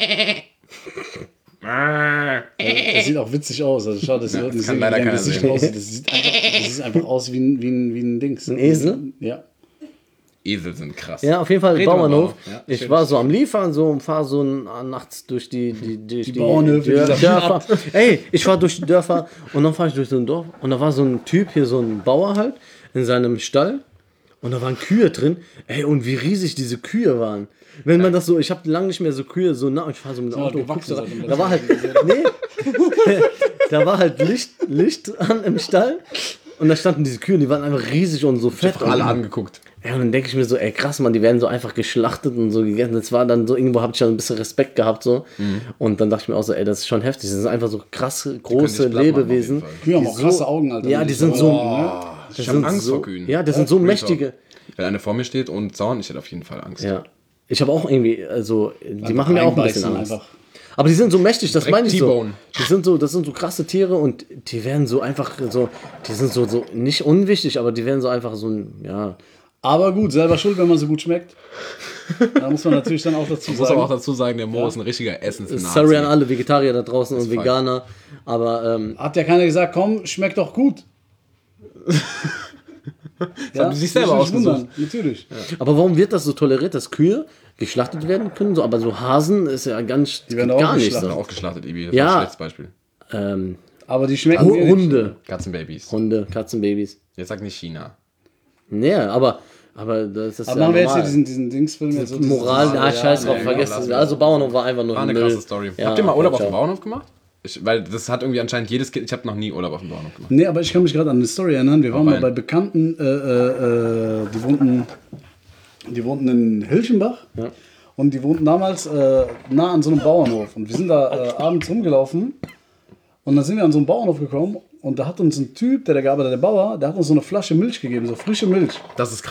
sieht auch witzig aus. Also schade, dass die Leute das nicht kann sehen, leider wie dein keiner Gesicht sehen. aussieht. Das sieht einfach, das sieht einfach aus wie ein, wie ein, wie ein Dings. Ein Esel? Ja. Esel sind krass. Ja, auf jeden Fall Red über Bauernhof. Bauernhof. Ja, ich schön. war so am Liefern, so und fahr so n- nachts durch die, die, die, die, Bauernhöfe Dör- dieser Dörfer. Ey, ich fahr durch die Dörfer und dann fahr ich durch so ein Dorf und da war so ein Typ hier, so ein Bauer halt, in seinem Stall und da waren Kühe drin. Ey, und wie riesig diese Kühe waren. Wenn man das so, ich habe lange nicht mehr so Kühe so nah, ich fahr so mit dem Ja, Auto und guck gewachsen so, seit dem da war halt, nee, da war halt Licht, Licht an im Stall und da standen diese Kühe, die waren einfach riesig und so fett. Alle und, angeguckt. ja, und dann denke ich mir so, ey krass, Mann, die werden so einfach geschlachtet und so gegessen. Das war dann so, irgendwo habe ich schon ein bisschen Respekt gehabt so. Mhm. Und dann dachte ich mir auch so, ey, das ist schon heftig. Das sind einfach so krasse, große dich platt machen, auf Lebewesen. jeden Fall. Kühe haben die auch krasse Augen, Alter. Ja, die sind so. das Ich habe sind Angst so, vor Kühen. Ja, das sind so Real mächtige. Wenn eine vor mir steht und Zaun, ich hätte auf jeden Fall Angst. Ja. Ich habe auch irgendwie, also, die machen mir auch ein bisschen reinbeißen Angst. einfach. Aber die sind so mächtig, das Direkt meine ich so. T-Bone. Die sind so, das sind so krasse Tiere und die werden so einfach so, die sind so, so nicht unwichtig, aber die werden so einfach so ein, ja. Aber gut, selber schuld, wenn man so gut schmeckt. Da muss man natürlich dann auch dazu Ich muss aber auch sagen. dazu sagen, der Mo ist ein richtiger Essensnazi. Sorry an alle Vegetarier da draußen und fein. Veganer, aber ähm, Hat ja keiner gesagt, komm, schmeckt doch gut. Ja, haben die sich selber muss ich nicht ausgesucht. wundern, Natürlich. aber warum wird das so toleriert, dass Kühe geschlachtet werden können? So, aber so Hasen ist ja ganz Die werden gar auch nicht geschlachtet. so. Auch geschlachtet, Ibi. Das Ja. war ein schlechtes Beispiel. Ähm, Aber die schmecken Hu- mir nicht. Hunde, Katzenbabys. Hunde, Katzenbabys. Jetzt sag nicht China. Nee, aber, aber das ist Aber ja machen wir jetzt hier normal. diesen, diesen Dingsfilm. jetzt so Moral, dieses- ja, scheiß drauf, nee, vergesst lass es. mal. Also Bauernhof war einfach nur War eine Müll. krasse Story. Ja, Habt ihr mal Urlaub auf ciao. dem Bauernhof gemacht? Ich, weil das hat irgendwie anscheinend jedes Kind. Ich habe noch nie Urlaub auf dem Bauernhof gemacht. Nee, aber ich kann mich gerade an eine Story erinnern. Wir waren Hau mal rein. bei Bekannten, äh, äh, äh, die wohnten, die wohnten in Hilchenbach. Ja. Und die wohnten damals äh, nah an so einem Bauernhof. Und wir sind da äh, abends rumgelaufen. Und dann sind wir an so einen Bauernhof gekommen. Und da hat uns ein Typ, der da gearbeitet hat, der Bauer, der hat uns so eine Flasche Milch gegeben, so frische Milch. Das ist krass.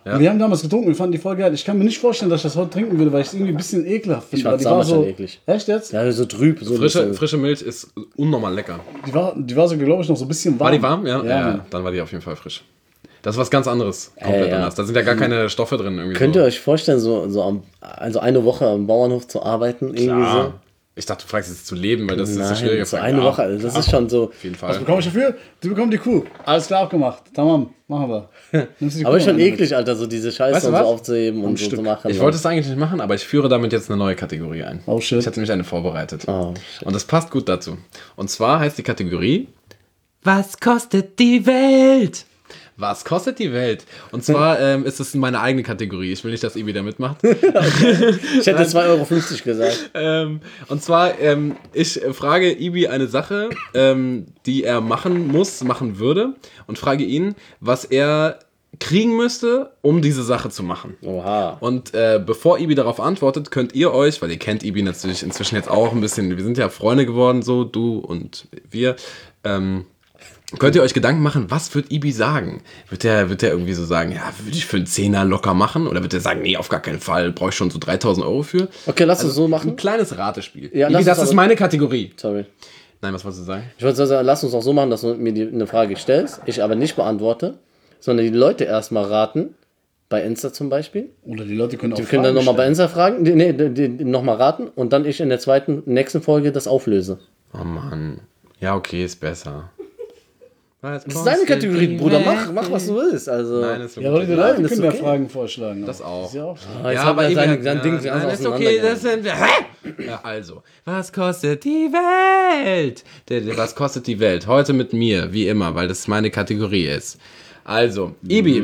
Ja. Wir haben damals getrunken, wir fanden die voll geil. Ich kann mir nicht vorstellen, dass ich das heute trinken würde, weil ich es irgendwie ein bisschen ekelhaft finde. Ich fand's Die war damals so, schon eklig. Echt jetzt? Ja, so trüb. So Frische, ein bisschen. frische Milch ist unnormal lecker. Die war, die war so, glaube ich, noch so ein bisschen warm. War die warm? Ja, ja, Ja, ja, Mann. dann war die auf jeden Fall frisch. Das ist was ganz anderes. Komplett Äh, ja. anders. Da sind ja gar keine Stoffe drin. Irgendwie Könnt so. ihr euch vorstellen, so, so am, also eine Woche am Bauernhof zu arbeiten? Irgendwie Klar. so? Ich dachte, du fragst jetzt zu leben, weil das ist Nein, eine schwierige so Frage. eine Ja, Woche, also das ist schon so. Auf jeden Was Fall. bekomme ich dafür? Die bekommen die Kuh. Alles klar abgemacht. Tamam, machen wir. Nimmst du die Aber Kuh schon am Ende eklig, Alter, so diese Scheiße Weißt du und so was? aufzuheben und so Stück. zu machen. Ich wollte es eigentlich nicht machen, aber ich führe damit jetzt eine neue Kategorie ein. Oh, shit. Ich hatte nämlich eine vorbereitet. Oh, Und das passt gut dazu. Und zwar heißt die Kategorie: Was kostet die Welt? Was kostet die Welt? Und zwar ähm, ist es meine eigene Kategorie. Ich will nicht, dass Ibi da mitmacht. ich hätte zwei Euro fünfzig gesagt. ähm, und zwar, ähm, ich frage Ibi eine Sache, ähm, die er machen muss, machen würde. Und frage ihn, was er kriegen müsste, um diese Sache zu machen. Oha. Und äh, bevor Ibi darauf antwortet, könnt ihr euch, weil ihr kennt Ibi natürlich inzwischen jetzt auch ein bisschen, wir sind ja Freunde geworden, so du und wir, ähm, könnt ihr euch Gedanken machen, was wird Ibi sagen? Wird der, wird der irgendwie so sagen, ja, würde ich für einen Zehner locker machen? Oder wird der sagen, nee, auf gar keinen Fall, brauche ich schon so dreitausend Euro für? Okay, lass es so Ein machen. kleines Ratespiel. Ja, Ibi, lass das uns ist aber- meine Kategorie. Sorry. Nein, was wolltest du sagen? Ich wollte sagen, lass uns auch so machen, dass du mir die, eine Frage stellst, ich aber nicht beantworte, sondern die Leute erstmal raten. Bei Insta zum Beispiel. Oder die Leute können auch Wir können dann Fragen nochmal bei stellen. Insta fragen, nee, nee, nee, nochmal raten und dann ich in der zweiten, nächsten Folge das auflöse. Oh Mann. Ja, okay, ist besser. Das ist deine Kategorie, Bruder. Mach, mach was du willst. Also. Nein, ist Ja, aber okay. die Leute Nein, ist können ja okay. Fragen vorschlagen. Das auch. Ist ja auch so. Ah, jetzt hat er Ibi sein, hat- sein Ding ganz nein, ist okay, das sind wir. Hä? Ja, also, was kostet die Welt? Der- der- Was kostet die Welt? Heute mit mir, wie immer, weil das meine Kategorie ist. Also, Ibi.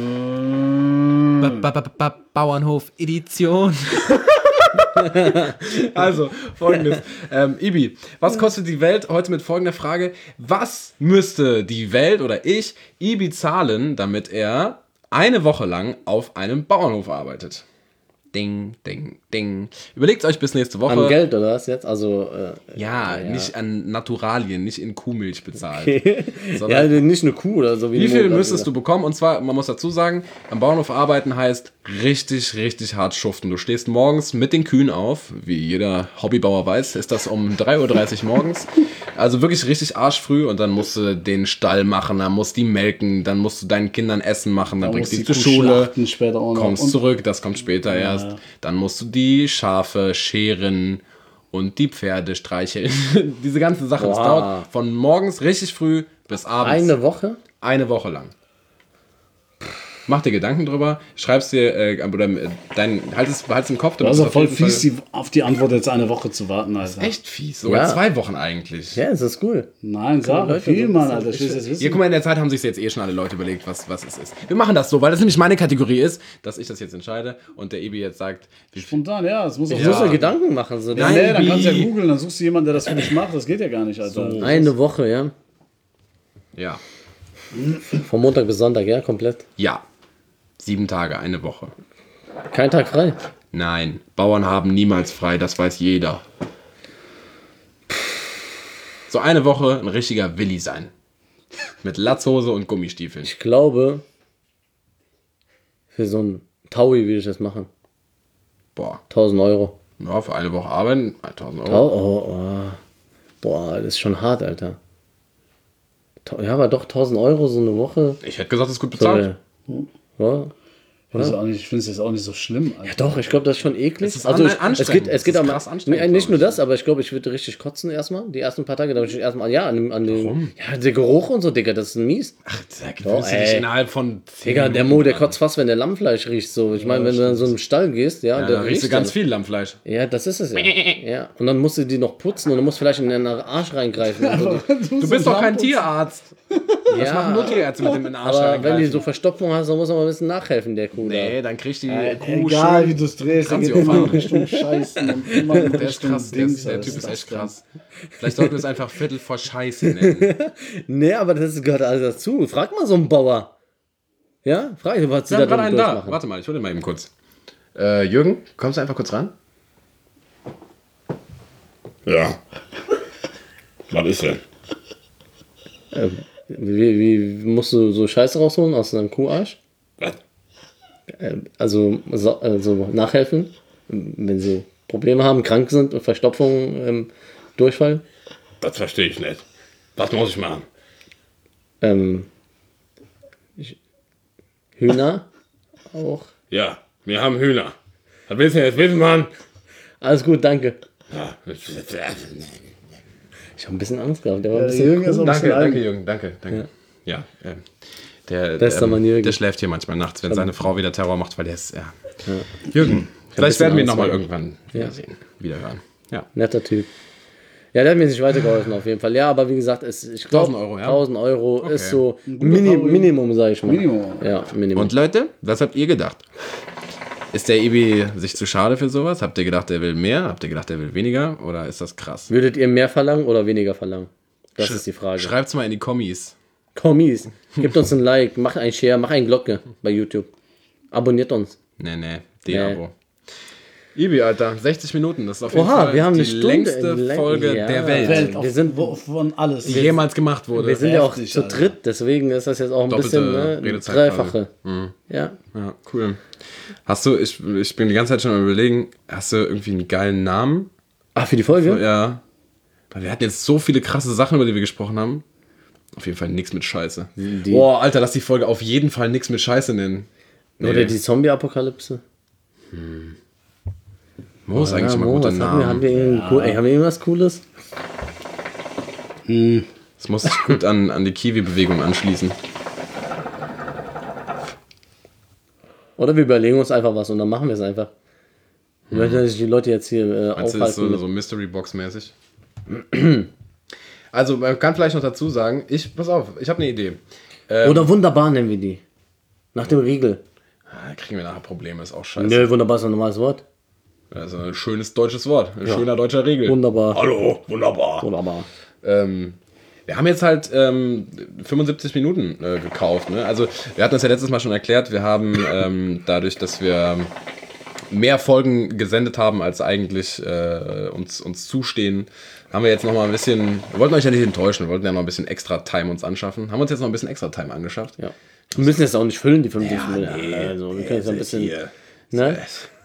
Ba- ba- ba- ba- Bauernhof Edition. Also, folgendes. Ähm, Ibi, was kostet die Welt? Heute mit folgender Frage. Was müsste die Welt oder ich Ibi zahlen, damit er eine Woche lang auf einem Bauernhof arbeitet? Ding, ding, ding. Überlegt euch bis nächste Woche. An Geld oder was jetzt? Also. Äh, Ja, nicht an Naturalien, nicht in Kuhmilch bezahlt. ja, Sondern nicht eine Kuh oder so. wie viel müsstest du bekommen? Und zwar, man muss dazu sagen, am Bauernhof arbeiten heißt richtig, richtig hart schuften. Du stehst morgens mit den Kühen auf, wie jeder Hobbybauer weiß, ist das um drei Uhr dreißig morgens. Also wirklich richtig arschfrüh und dann musst du den Stall machen, dann musst du die melken, dann musst du deinen Kindern Essen machen, dann Dann bringst du musst die du zur die Kuh Schule, schlachten später auch noch. kommst Und- zurück, das kommt später erst. Dann musst du die Schafe scheren und die Pferde streicheln. Diese ganzen Sachen. Das Wow. dauert von morgens richtig früh bis abends. Eine Woche? Eine Woche lang. Mach dir Gedanken drüber, schreibst dir, äh, oder äh, dein, halt es, behalt's im Kopf. Das ist es ja auf voll jeden Fall- fies, die, auf die Antwort jetzt eine Woche zu warten, Alter. Echt fies, sogar Ja. zwei Wochen eigentlich. Ja, das ist cool. Nein, sag Leute viel, so Mann, ein Alter. bisschen- Ich will jetzt wissen. Ja, guck mal, in der Zeit haben sich jetzt eh schon alle Leute überlegt, was, was es ist. Wir machen das so, weil das nämlich meine Kategorie ist, dass ich das jetzt entscheide und der Ebi jetzt sagt, wie viel. Spontan, ja, das muss auch Du Ja. musst dir Gedanken machen. So. Nein. Nee, dann kannst du ja Wie? googeln, dann suchst du jemanden, der das für dich macht. Das geht ja gar nicht, Alter. Eine Woche, ja. Ja. Von Montag bis Sonntag, ja, komplett. Ja. Sieben Tage, eine Woche. Kein Tag frei. Nein, Bauern haben niemals frei, das weiß jeder. So eine Woche ein richtiger Willi sein. Mit Latzhose und Gummistiefeln. Ich glaube, für so ein Taui will ich das machen. Boah, tausend Euro. ja, für eine Woche arbeiten, tausend Oh, Euro. oh, oh. Boah, das ist schon hart, Alter. Ta- Ja, aber doch tausend Euro so eine Woche. Ich hätte gesagt, das ist gut bezahlt. Ja. Also auch nicht, ich finde es jetzt auch nicht so schlimm, Alter. Doch, ich glaube, das ist schon eklig. Es ist also an- ich, es anstrengend. geht, es geht Es ist am, krass anstrengend, nee, nicht glaub nur ich. das, aber ich glaube, ich würde richtig kotzen erstmal. Die ersten paar Tage, da würde ich erstmal, ja, an, dem- an den, ja, der Geruch und so, Digga, das ist mies. Ach, da Doch, gewöhnst du dich ey. innerhalb von zehn Digga, der Minuten Mo, der dran. kotzt fast, wenn der Lammfleisch riecht. So, ich meine, wenn du in so einem Stall gehst, ja, Ja, der dann riechst du riecht ganz dann. viel Lammfleisch. Ja, das ist es ja. ja. Und dann musst du die noch putzen und du musst vielleicht in den Arsch reingreifen. Und so. Du bist doch kein Tierarzt. Das ja, machen nur Tierärzte mit dem in den Arsch aber wenn die reingreifen. so Verstopfung hast, dann muss man mal ein bisschen nachhelfen, der Kuh. Nee, dann kriegst du die Äh, Kuh egal schön- wie du es drehst, der Kannst geht du immer aufhaben. in Richtung Scheißen und immer in Der ist Richtung krass, der, Dings. ist, der Alter. Typ Was ist echt das krass. Vielleicht sollten wir es einfach Viertel vor Scheiße nennen. Nee, aber das gehört alles dazu. Frag mal so einen Bauer. Ja? Frag ihn, was sie Wir da haben gerade einen da. durchmachen. Warte mal, ich hol den mal eben kurz. Äh, Jürgen, kommst du einfach kurz ran? Ja. Was ist denn? Wie, wie musst du so Scheiße rausholen aus deinem Kuharsch? Was? Äh, also, so, also nachhelfen, wenn sie Probleme haben, krank sind, Verstopfung, ähm, Durchfall. Das verstehe ich nicht. Was muss ich machen? Ähm, ich, Hühner auch. Ja, wir haben Hühner. Was willst du jetzt wissen, Mann? Alles gut, danke. Ja, Ich habe ein bisschen Angst gehabt. Der war ein Der bisschen Jürgen ist cool. auch ein Danke, bisschen danke eigen. Jürgen, danke, danke. Ja, ähm, der, Bester ähm, Mann, Jürgen. der schläft hier manchmal nachts, wenn seine Frau wieder Terror macht, weil der ist, ja. Jürgen, vielleicht bisschen werden wir ihn Angst, nochmal ja. irgendwann wiedersehen, wiederhören. Ja. Netter Typ. Ja, der hat mir nicht weitergeholfen auf jeden Fall. Ja, aber wie gesagt, es, ich glaube, tausend Euro, ja? tausend Euro Okay. ist so guter Mini, Favorit. Minimum, sag ich mal. Minimum. Ja, Minimum. Und Leute, was habt ihr gedacht? Ist der Ibi sich zu schade für sowas? Habt ihr gedacht, er will mehr? Habt ihr gedacht, er will weniger? Oder ist das krass? Würdet ihr mehr verlangen oder weniger verlangen? Das ist die Frage. Schreibt's mal in die Kommis. Kommis, gebt uns ein Like, macht ein Share, macht eine Glocke bei YouTube. Abonniert uns. Nee, nee, D-Abo. Ibi, Alter, sechzig Minuten, das ist auf jeden Oha, Fall wir haben die eine Stunde längste in Länge. Folge Ja. der Welt, Welt, Wir auf, sind- wo, von alles. die jemals gemacht wurde. Wir sind ja auch Heftig, zu Alter. dritt, deswegen ist das jetzt auch ein Doppelte bisschen ne, Redezeit dreifache. Ja. Ja, cool. Hast du, ich, ich bin die ganze Zeit schon am überlegen, hast du irgendwie einen geilen Namen? Ah, für die Folge? Ja. Weil wir hatten jetzt so viele krasse Sachen, über die wir gesprochen haben. Auf jeden Fall nichts mit Scheiße. Die- Boah, Alter, lass die Folge auf jeden Fall nichts mit Scheiße nennen. Nee. Oder die Zombie-Apokalypse? Mo ist eigentlich Ja, immer Mo, guter was haben wir, haben Name. wir, irgendeinen cool, ey, haben wir irgendwas Cooles? Das muss sich gut an, an die Kiwi-Bewegung anschließen. Oder wir überlegen uns einfach was und dann machen wir es einfach. Wir möchten nicht die Leute jetzt hier äh, Meinst du, das ist aufhalten. so, so Mystery Box-mäßig? Also, man kann vielleicht noch dazu sagen, ich, pass auf, ich habe eine Idee. mit, oder wunderbar nennen wir die. Nach dem Riegel. Ah, kriegen wir nachher Probleme, ist auch scheiße. Nö, wunderbar ist ein normales Wort. Also ein schönes deutsches Wort, ein schöner deutscher Regel. Wunderbar. Hallo, wunderbar. Wunderbar. Ähm, wir haben jetzt halt ähm, fünfundsiebzig Minuten äh, gekauft. Ne? Also wir hatten das ja letztes Mal schon erklärt, wir haben ähm, dadurch, dass wir mehr Folgen gesendet haben, als eigentlich äh, uns, uns zustehen, haben wir jetzt noch mal ein bisschen, wir wollten euch ja nicht enttäuschen, wir wollten ja noch ein bisschen extra Time uns anschaffen. Haben uns jetzt noch ein bisschen extra Time angeschafft. Ja. Wir müssen jetzt auch nicht füllen, die fünfundsiebzig Ja, Minuten. nee, Also, wir können jetzt ein bisschen. Hier. Ne?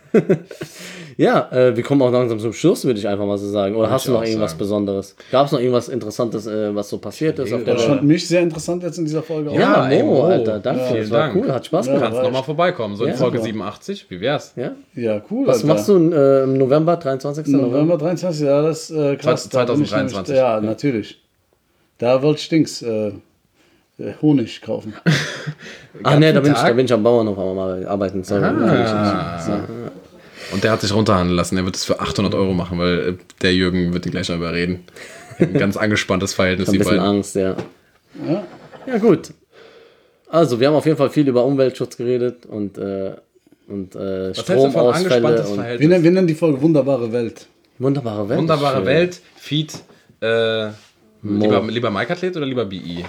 Ja, äh, wir kommen auch langsam zum Schluss, würde ich einfach mal so sagen. Oder hast du ich noch auch irgendwas sagen. Besonderes? Gab es noch irgendwas Interessantes, äh, was so passiert ist auf der Ich Welt? fand mich sehr interessant jetzt in dieser Folge. Ja, auch. ey, Mo, Mo. Alter, danke. Ja, das vielen war Dank. cool, hat Spaß Ja, gemacht. Kannst noch mal vorbeikommen, so in Ja, Folge super. siebenundachtzig, wie wär's? Ja? Ja, cool. Was Alter. machst du äh, im November, dreiundzwanzigsten November? November dreiundzwanzig, ja, das ist äh, krass. Da bin ich zweitausenddreiundzwanzig. nämlich- Ja, natürlich. Da wollte ich Dings, äh, äh, Honig kaufen. Ah, ne, da bin, ich, Tag? da bin ich am Bauernhof am mal arbeiten. Sorry. Ah. Und der hat sich runterhandeln lassen. Er wird es für achthundert Euro machen, weil äh, der Jürgen wird ihn gleich noch überreden. Ein ganz angespanntes Verhältnis, Ein die bisschen beiden. Angst, ja. Ja. Ja, gut. Also, wir haben auf jeden Fall viel über Umweltschutz geredet und, äh, und äh, Was hältst du von Stromausfälle angespanntes und Wir, Verhältnis? nennen, wir nennen die Folge Wunderbare Welt. wunderbare Welt. Wunderbare Schön. Welt, Feed, äh, lieber, lieber Mike Athlet oder lieber B I?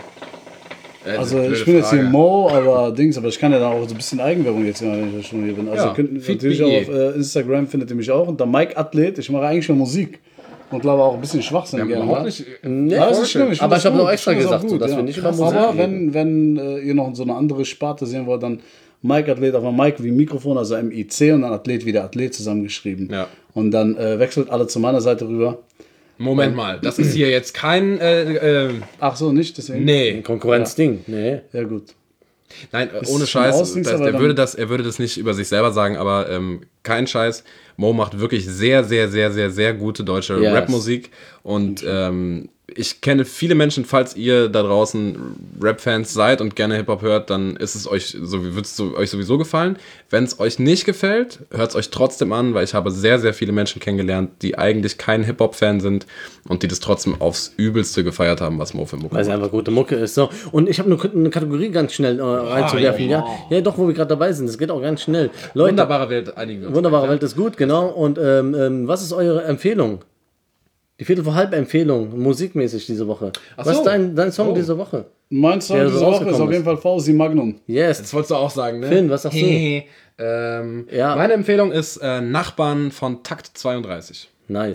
Äh, Also blöde ich bin jetzt hier Frage. Mo, aber Dings, aber ich kann ja da auch so ein bisschen Eigenwerbung jetzt machen, wenn ich schon hier bin. Also Ja, könnt, Feed natürlich B I. auch auf äh, Instagram findet ihr mich auch unter Mike Athlet. Ich mache eigentlich schon Musik und glaube auch ein bisschen Schwachsinn Wir haben gerne. überhaupt mal. nicht, Nee, Ja, das ist schlimm. aber ich habe noch noch extra gesagt, so, dass wir nicht über Musik Aber reden. wenn, wenn äh, ihr noch so eine andere Sparte sehen wollt, dann Mike Athlet, aber Mike wie Mikrofon, also M I C und dann Athlet wie der Athlet zusammengeschrieben. Ja. Und dann äh, wechselt alle zu meiner Seite rüber. Moment mal, das ist hier jetzt kein, äh, äh, Ach so, nicht deswegen? nee. Konkurrenzding. Nee. Ja gut. Nein, äh, Ist ohne schon Scheiß, Ausdings, das heißt, aber er, dann- würde das, er würde das nicht über sich selber sagen, aber ähm, kein Scheiß. Mo macht wirklich sehr, sehr, sehr, sehr, sehr gute deutsche Yes. Rapmusik. Und ähm, ich kenne viele Menschen, falls ihr da draußen Rap-Fans seid und gerne Hip-Hop hört, dann ist es euch, so, wird es so, euch sowieso gefallen. Wenn es euch nicht gefällt, hört es euch trotzdem an, weil ich habe sehr, sehr viele Menschen kennengelernt, die eigentlich kein Hip-Hop-Fan sind und die das trotzdem aufs Übelste gefeiert haben, was Mo für Mucke Weil es macht. einfach gute Mucke ist. So. Und ich habe eine, eine Kategorie ganz schnell äh, reinzuwerfen. Ja, ja, doch, wo wir gerade dabei sind. Das geht auch ganz schnell. Leute, Wunderbare Welt, einigen wir uns. wunderbare Welt ist gut, genau. Und ähm, ähm, was ist eure Empfehlung? Die Viertel vor halb Empfehlung, musikmäßig diese Woche. Ach Was so. ist dein, dein Song Oh. diese Woche? Mein Song Der diese so Woche ist rausgekommen auf jeden Fall Fauzi Magnum. Yes. Das wolltest du auch sagen, ne? Finn, was sagst du? ähm, Ja. Meine Empfehlung ist äh, Nachbarn von Takt zweiunddreißig. Nice.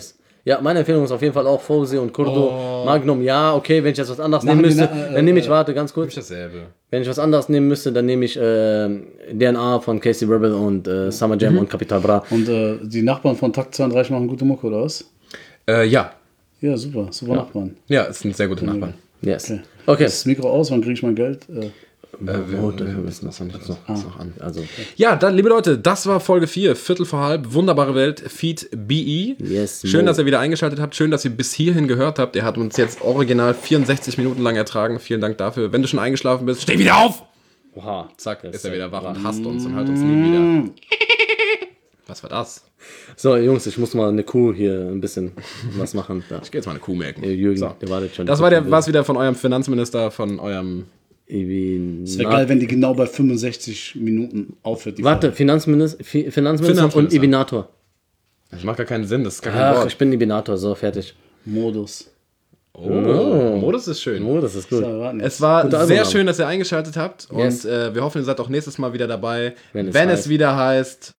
Ja, meine Empfehlung ist auf jeden Fall auch Fauzi und Kurdo. Oh. Magnum, ja, okay, wenn ich jetzt was anderes Machen nehmen die müsste, na- äh, dann nehme ich, äh, warte, ganz Nicht kurz. dasselbe. Wenn ich was anderes nehmen müsste, dann nehme ich äh, D N A von Casey Rebel und äh, Summer Jam und Capital Bra. Und äh, die Nachbarn von Takt zweiunddreißig machen gute Mucke, oder was? Äh, ja. Ja, super, super Nachbarn. Ja, es sind sehr gute Nachbarn. Yes. Okay. Okay. Das Mikro aus, wann kriege ich mein Geld? Äh, Äh, wir, Oh, wir, das wir ist wissen das noch nicht. noch- Das ist noch an. Also, Ja, dann, liebe Leute, das war Folge vier, Viertel vor halb, wunderbare Welt, Feed B E. Yes, Schön, Mo. dass ihr wieder eingeschaltet habt. Schön, dass ihr bis hierhin gehört habt. Ihr habt uns jetzt original vierundsechzig Minuten lang ertragen. Vielen Dank dafür. Wenn du schon eingeschlafen bist, steh wieder auf! oha. Zack, Das ist er ist wieder wach und hasst uns und hört uns nie wieder. Was war das? So, Jungs, ich muss mal eine Kuh hier ein bisschen was machen. Da. Ich geh jetzt mal eine Kuh melken. Der Jürgen, So. der wartet schon. Das war der, was wieder von eurem Finanzminister, von eurem... Es wäre geil, wenn die genau bei fünfundsechzig Minuten aufhört. Die Warte, Finanzminister, Fi- Finanzminister und Finanzminister. Ibinator. Das macht gar keinen Sinn, das ist gar kein Ach, Wort. ich bin Ibinator, so, fertig. Folge. Modus. Oh, Modus ist schön. Oh, das ist gut. So, wir warten jetzt. Es war Guter sehr Albumname. schön, dass ihr eingeschaltet habt. Yes. Und äh, wir hoffen, ihr seid auch nächstes Mal wieder dabei, Wenn wenn es es, heißt- wieder heißt...